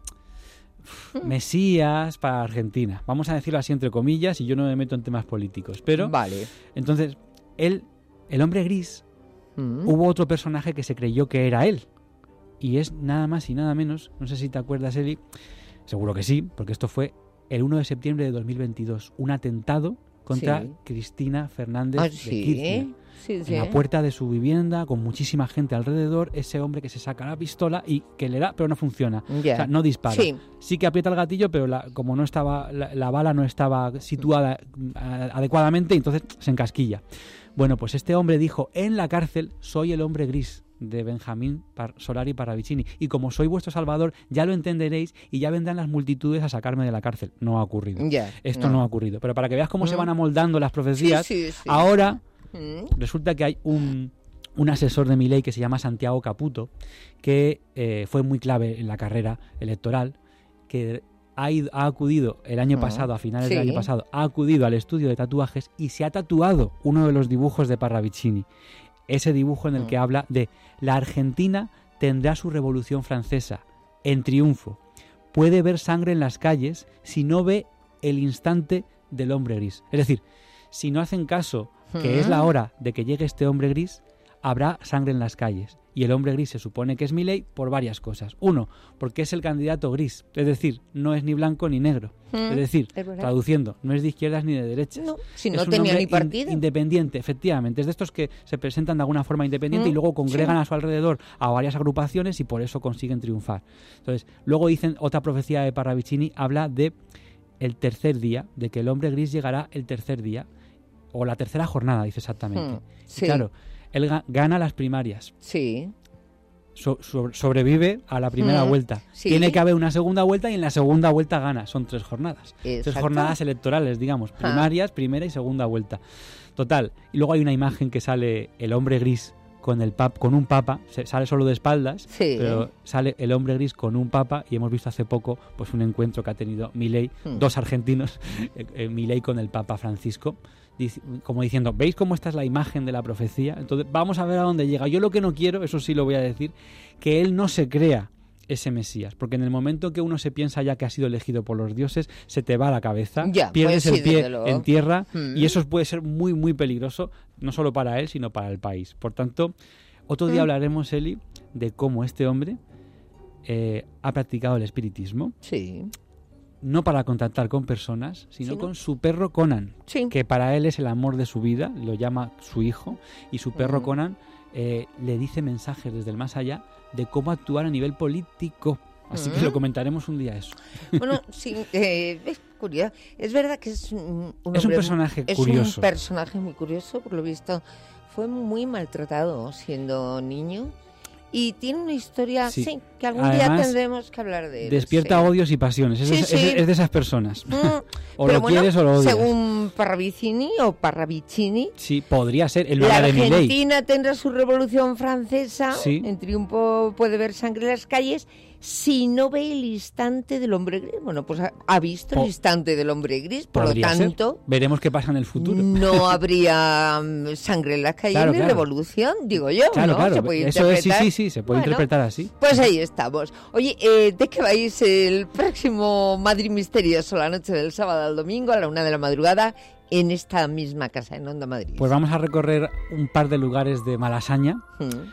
Mesías para Argentina. Vamos a decirlo así entre comillas, y yo no me meto en temas políticos. Pero, vale. Entonces, él, el hombre gris, mm. hubo otro personaje que se creyó que era él. Y es nada más y nada menos, no sé si te acuerdas, Eli, seguro que sí, porque esto fue el uno de septiembre de dos mil veintidós, un atentado contra sí. Cristina Fernández ¿Ah, de sí? Kirchner. Sí, sí. En la puerta de su vivienda, con muchísima gente alrededor, ese hombre que se saca la pistola y que le da, pero no funciona. Yeah. O sea, no dispara. Sí. sí que aprieta el gatillo, pero la, como no estaba la, la bala no estaba situada a, adecuadamente, entonces se encasquilla. Bueno, pues este hombre dijo en la cárcel: soy el hombre gris de Benjamín Solari Parravicini, y como soy vuestro salvador, ya lo entenderéis y ya vendrán las multitudes a sacarme de la cárcel. No ha ocurrido. Yeah, Esto no. no ha ocurrido. Pero para que veas cómo mm. se van amoldando las profecías, sí, sí, sí. ahora resulta que hay un, un asesor de Milei que se llama Santiago Caputo, que eh, fue muy clave en la carrera electoral, que ha, ido, ha acudido el año pasado, a finales sí. del año pasado, ha acudido al estudio de tatuajes y se ha tatuado uno de los dibujos de Parravicini. Ese dibujo en el que habla de: la Argentina tendrá su revolución francesa en triunfo. Puede ver sangre en las calles si no ve el instante del hombre gris. Es decir, si no hacen caso que Mm. es la hora de que llegue este hombre gris, habrá sangre en las calles. Y el hombre gris se supone que es Milei por varias cosas. Uno, porque es el candidato gris, es decir, no es ni blanco ni negro. Mm, es decir, es verdad. traduciendo, no es de izquierdas ni de derechas. No, si Es no un tenía hombre ni partido. in- independiente, efectivamente. Es de estos que se presentan de alguna forma independiente Mm, y luego congregan sí. a su alrededor a varias agrupaciones y por eso consiguen triunfar. Entonces, luego dicen, otra profecía de Parravicini habla de el tercer día, de que el hombre gris llegará el tercer día, o la tercera jornada, dice exactamente. Mm, Y sí. claro, él ga- gana las primarias. Sí. So- so- sobrevive a la primera Mm, vuelta. sí. Tiene que haber una segunda vuelta y en la segunda vuelta gana. Son tres jornadas. Tres Exacto. jornadas electorales, digamos. Ah. Primarias, primera y segunda vuelta. Total. Y luego hay una imagen que sale el hombre gris con el pap con un papa. Se, sale solo de espaldas, Sí. pero sale el hombre gris con un papa y hemos visto hace poco pues un encuentro que ha tenido Milei, Mm. dos argentinos, eh, eh, Milei con el papa Francisco. Dic- Como diciendo, ¿veis cómo esta es la imagen de la profecía? Entonces vamos a ver a dónde llega. Yo lo que no quiero, eso sí lo voy a decir, que él no se crea ese Mesías, porque en el momento que uno se piensa ya que ha sido elegido por los dioses, se te va la cabeza, Ya, pierdes pues sí, el pie desde luego. en tierra Mm. y eso puede ser muy, muy peligroso, no solo para él, sino para el país. Por tanto, otro día Mm. hablaremos, Eli, de cómo este hombre eh, ha practicado el espiritismo. Sí. No para contactar con personas, sino Sí, ¿no? con su perro Conan, Sí. que para él es el amor de su vida, lo llama su hijo, y su perro Mm. Conan eh, le dice mensajes desde el más allá de cómo actuar a nivel político. Así que Mm. lo comentaremos un día eso. Bueno, sí, eh, es curioso. Es verdad que es un, un Es un hombre- personaje es curioso. un personaje muy curioso, por lo visto. Fue muy maltratado siendo niño. Y tiene una historia, sí, Sí. que algún día Además, tendremos que hablar de él. Despierta sí. odios y pasiones. Es, Sí, de- sí. es- es de esas personas. Mm, o pero lo bueno, quieres o lo odias. según Parravicini o Parravicini, Sí, podría ser. El la lugar de Milei. Argentina tendrá su revolución francesa, Sí. en triunfo puede ver sangre en las calles, si no ve el instante del hombre gris. Bueno, pues ha, ha visto Po- el instante del hombre gris, por lo Podría ser. tanto, Veremos qué pasa en el futuro. no habría mm, sangre en las calles Claro, ni claro. revolución, digo yo, Claro, ¿no? claro. Se puede Eso es, sí, interpretar. sí, sí, se puede Bueno, interpretar así. Pues ahí estamos. Oye, eh, ¿de qué vais el próximo Madrid Misterioso, la noche del sábado al domingo, a la una de la madrugada, en esta misma casa, en Onda Madrid? Pues vamos a recorrer un par de lugares de Malasaña Mm.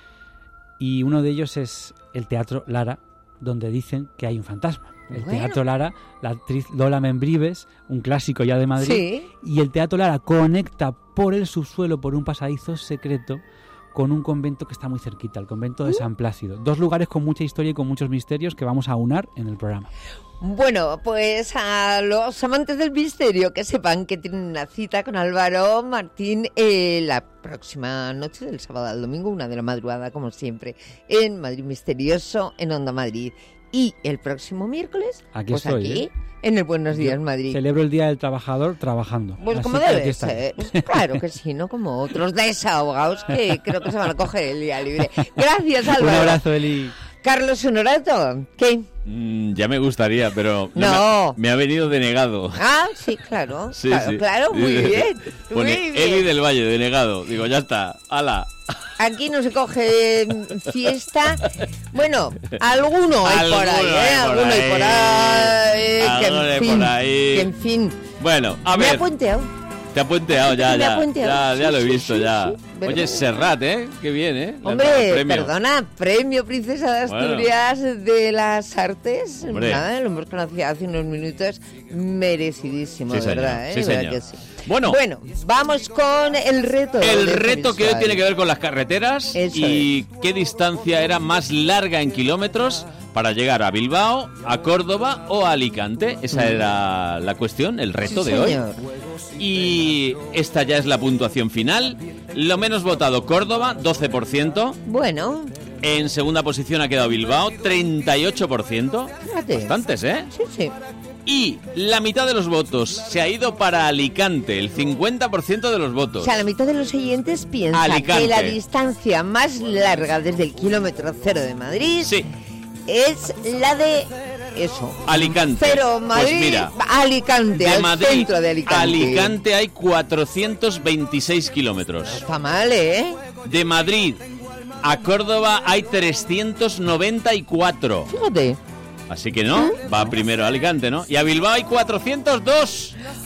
y uno de ellos es el Teatro Lara, donde dicen que hay un fantasma. El Bueno. Teatro Lara, la actriz Lola Membrives, un clásico ya de Madrid, Sí. y el Teatro Lara conecta por el subsuelo, por un pasadizo secreto, con un convento que está muy cerquita, el convento de Uh. San Plácido. Dos lugares con mucha historia y con muchos misterios que vamos a aunar en el programa. Bueno, pues a los amantes del misterio que sepan que tienen una cita con Álvaro Martín eh, la próxima noche del sábado al domingo, una de la madrugada, como siempre, en Madrid Misterioso, en Onda Madrid. Y el próximo miércoles, Aquí pues estoy, aquí, ¿eh? en el Buenos Días Yo Madrid. Celebro el Día del Trabajador trabajando. Pues Así como que aquí debe estaré. ser. Claro que sí, ¿no? Como otros desahogados que creo que se van a coger el día libre. Gracias, Álvaro. Un abrazo, Eli. Carlos Honorato, ¿qué? Mm, ya me gustaría, pero No. me, me ha venido denegado. Ah, sí, claro. Sí, claro, sí. claro, muy bien. Pone muy bien. Eli del Valle, denegado. Digo, ya está, ala. Aquí no se coge mm, fiesta. Bueno, alguno hay por ahí, Alguno ¿eh? hay por Alguno hay por ahí. Que Alguno en hay fin, por ahí. que en fin. Bueno, a Me ha ver, puenteado. te ha puenteado ya, Me ha ya. puenteado, Ya, sí, ya lo he sí, visto, sí, ya. sí, pero- Oye, Serrat, ¿eh? Qué bien, ¿eh? Le han dado Hombre, el premio. perdona, premio Princesa de Bueno. Asturias de las Artes. Hombre. Nada, lo hemos conocido hace unos minutos. Merecidísimo, Sí, de señor, verdad, ¿eh? sí, De verdad señor. que sí. Bueno. bueno, vamos con el reto. El de reto que hoy visual. tiene que ver con las carreteras Eso y qué distancia era más larga en kilómetros para llegar a Bilbao, a Córdoba o a Alicante. Esa era la cuestión, el reto Sí, de hoy. señor. Y esta ya es la puntuación final. Lo menos votado Córdoba, doce por ciento. Bueno, En segunda posición ha quedado Bilbao, treinta y ocho por ciento. fíjate. Bastantes, ¿eh? Sí, sí. Y la mitad de los votos se ha ido para Alicante, el cincuenta por ciento de los votos. O sea, la mitad de los oyentes piensa Alicante. que la distancia más larga desde el kilómetro cero de Madrid es la de eso. Alicante. Cero Madrid, Pues mira, Alicante, de al Madrid centro de Alicante. a Alicante hay cuatrocientos veintiséis kilómetros. Está mal, ¿eh? De Madrid a Córdoba hay trescientos noventa y cuatro. Fíjate. Así que no, va primero a Alicante, ¿no? Y a Bilbao hay cuatrocientos dos.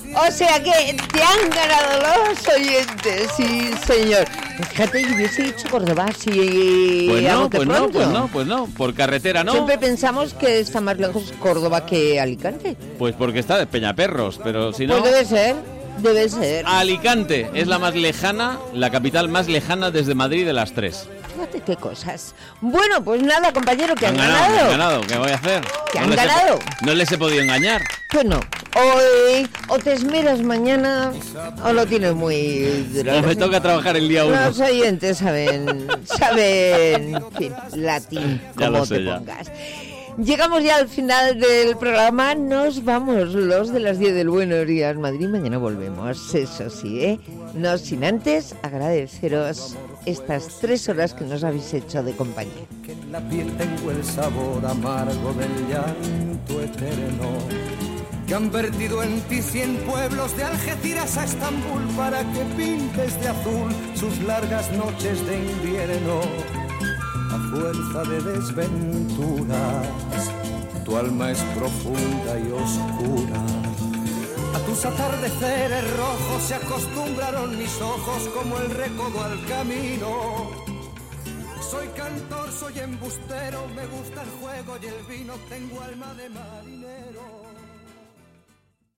O sea que te han ganado los oyentes, sí, señor. Fíjate, yo hubiese dicho Córdoba, sí. Pues no, a pues pronto. no, pues no, pues no. Por carretera no. Siempre pensamos que está más lejos Córdoba que Alicante. Pues porque está de Peñaperros, pero si no... Pues debe ser, debe ser. Alicante es la más lejana, la capital más lejana desde Madrid de las tres. Fíjate qué cosas. Bueno, pues nada, compañero, que han, han ganado. ganado. Han ganado, ¿qué voy a hacer? Que no han les ganado. He, no les he podido engañar. Pues no. Hoy o te esmeras mañana o lo tienes muy duro. O me toca trabajar el día uno. Los oyentes saben, saben, en fin, latín, como te ya. pongas. Llegamos ya al final del programa, nos vamos los de las diez del Buenos Días Madrid, mañana volvemos, eso sí, ¿eh? No sin antes agradeceros estas tres horas que nos habéis hecho de compañía. Que en la piel tengo el sabor amargo del llanto eterno, que han vertido en ti cien pueblos de Algeciras a Estambul para que pintes de azul sus largas noches de invierno. A fuerza de desventuras, tu alma es profunda y oscura. A tus atardeceres rojos se acostumbraron mis ojos como el recodo al camino. Soy cantor, soy embustero, me gusta el juego y el vino, tengo alma de marinero.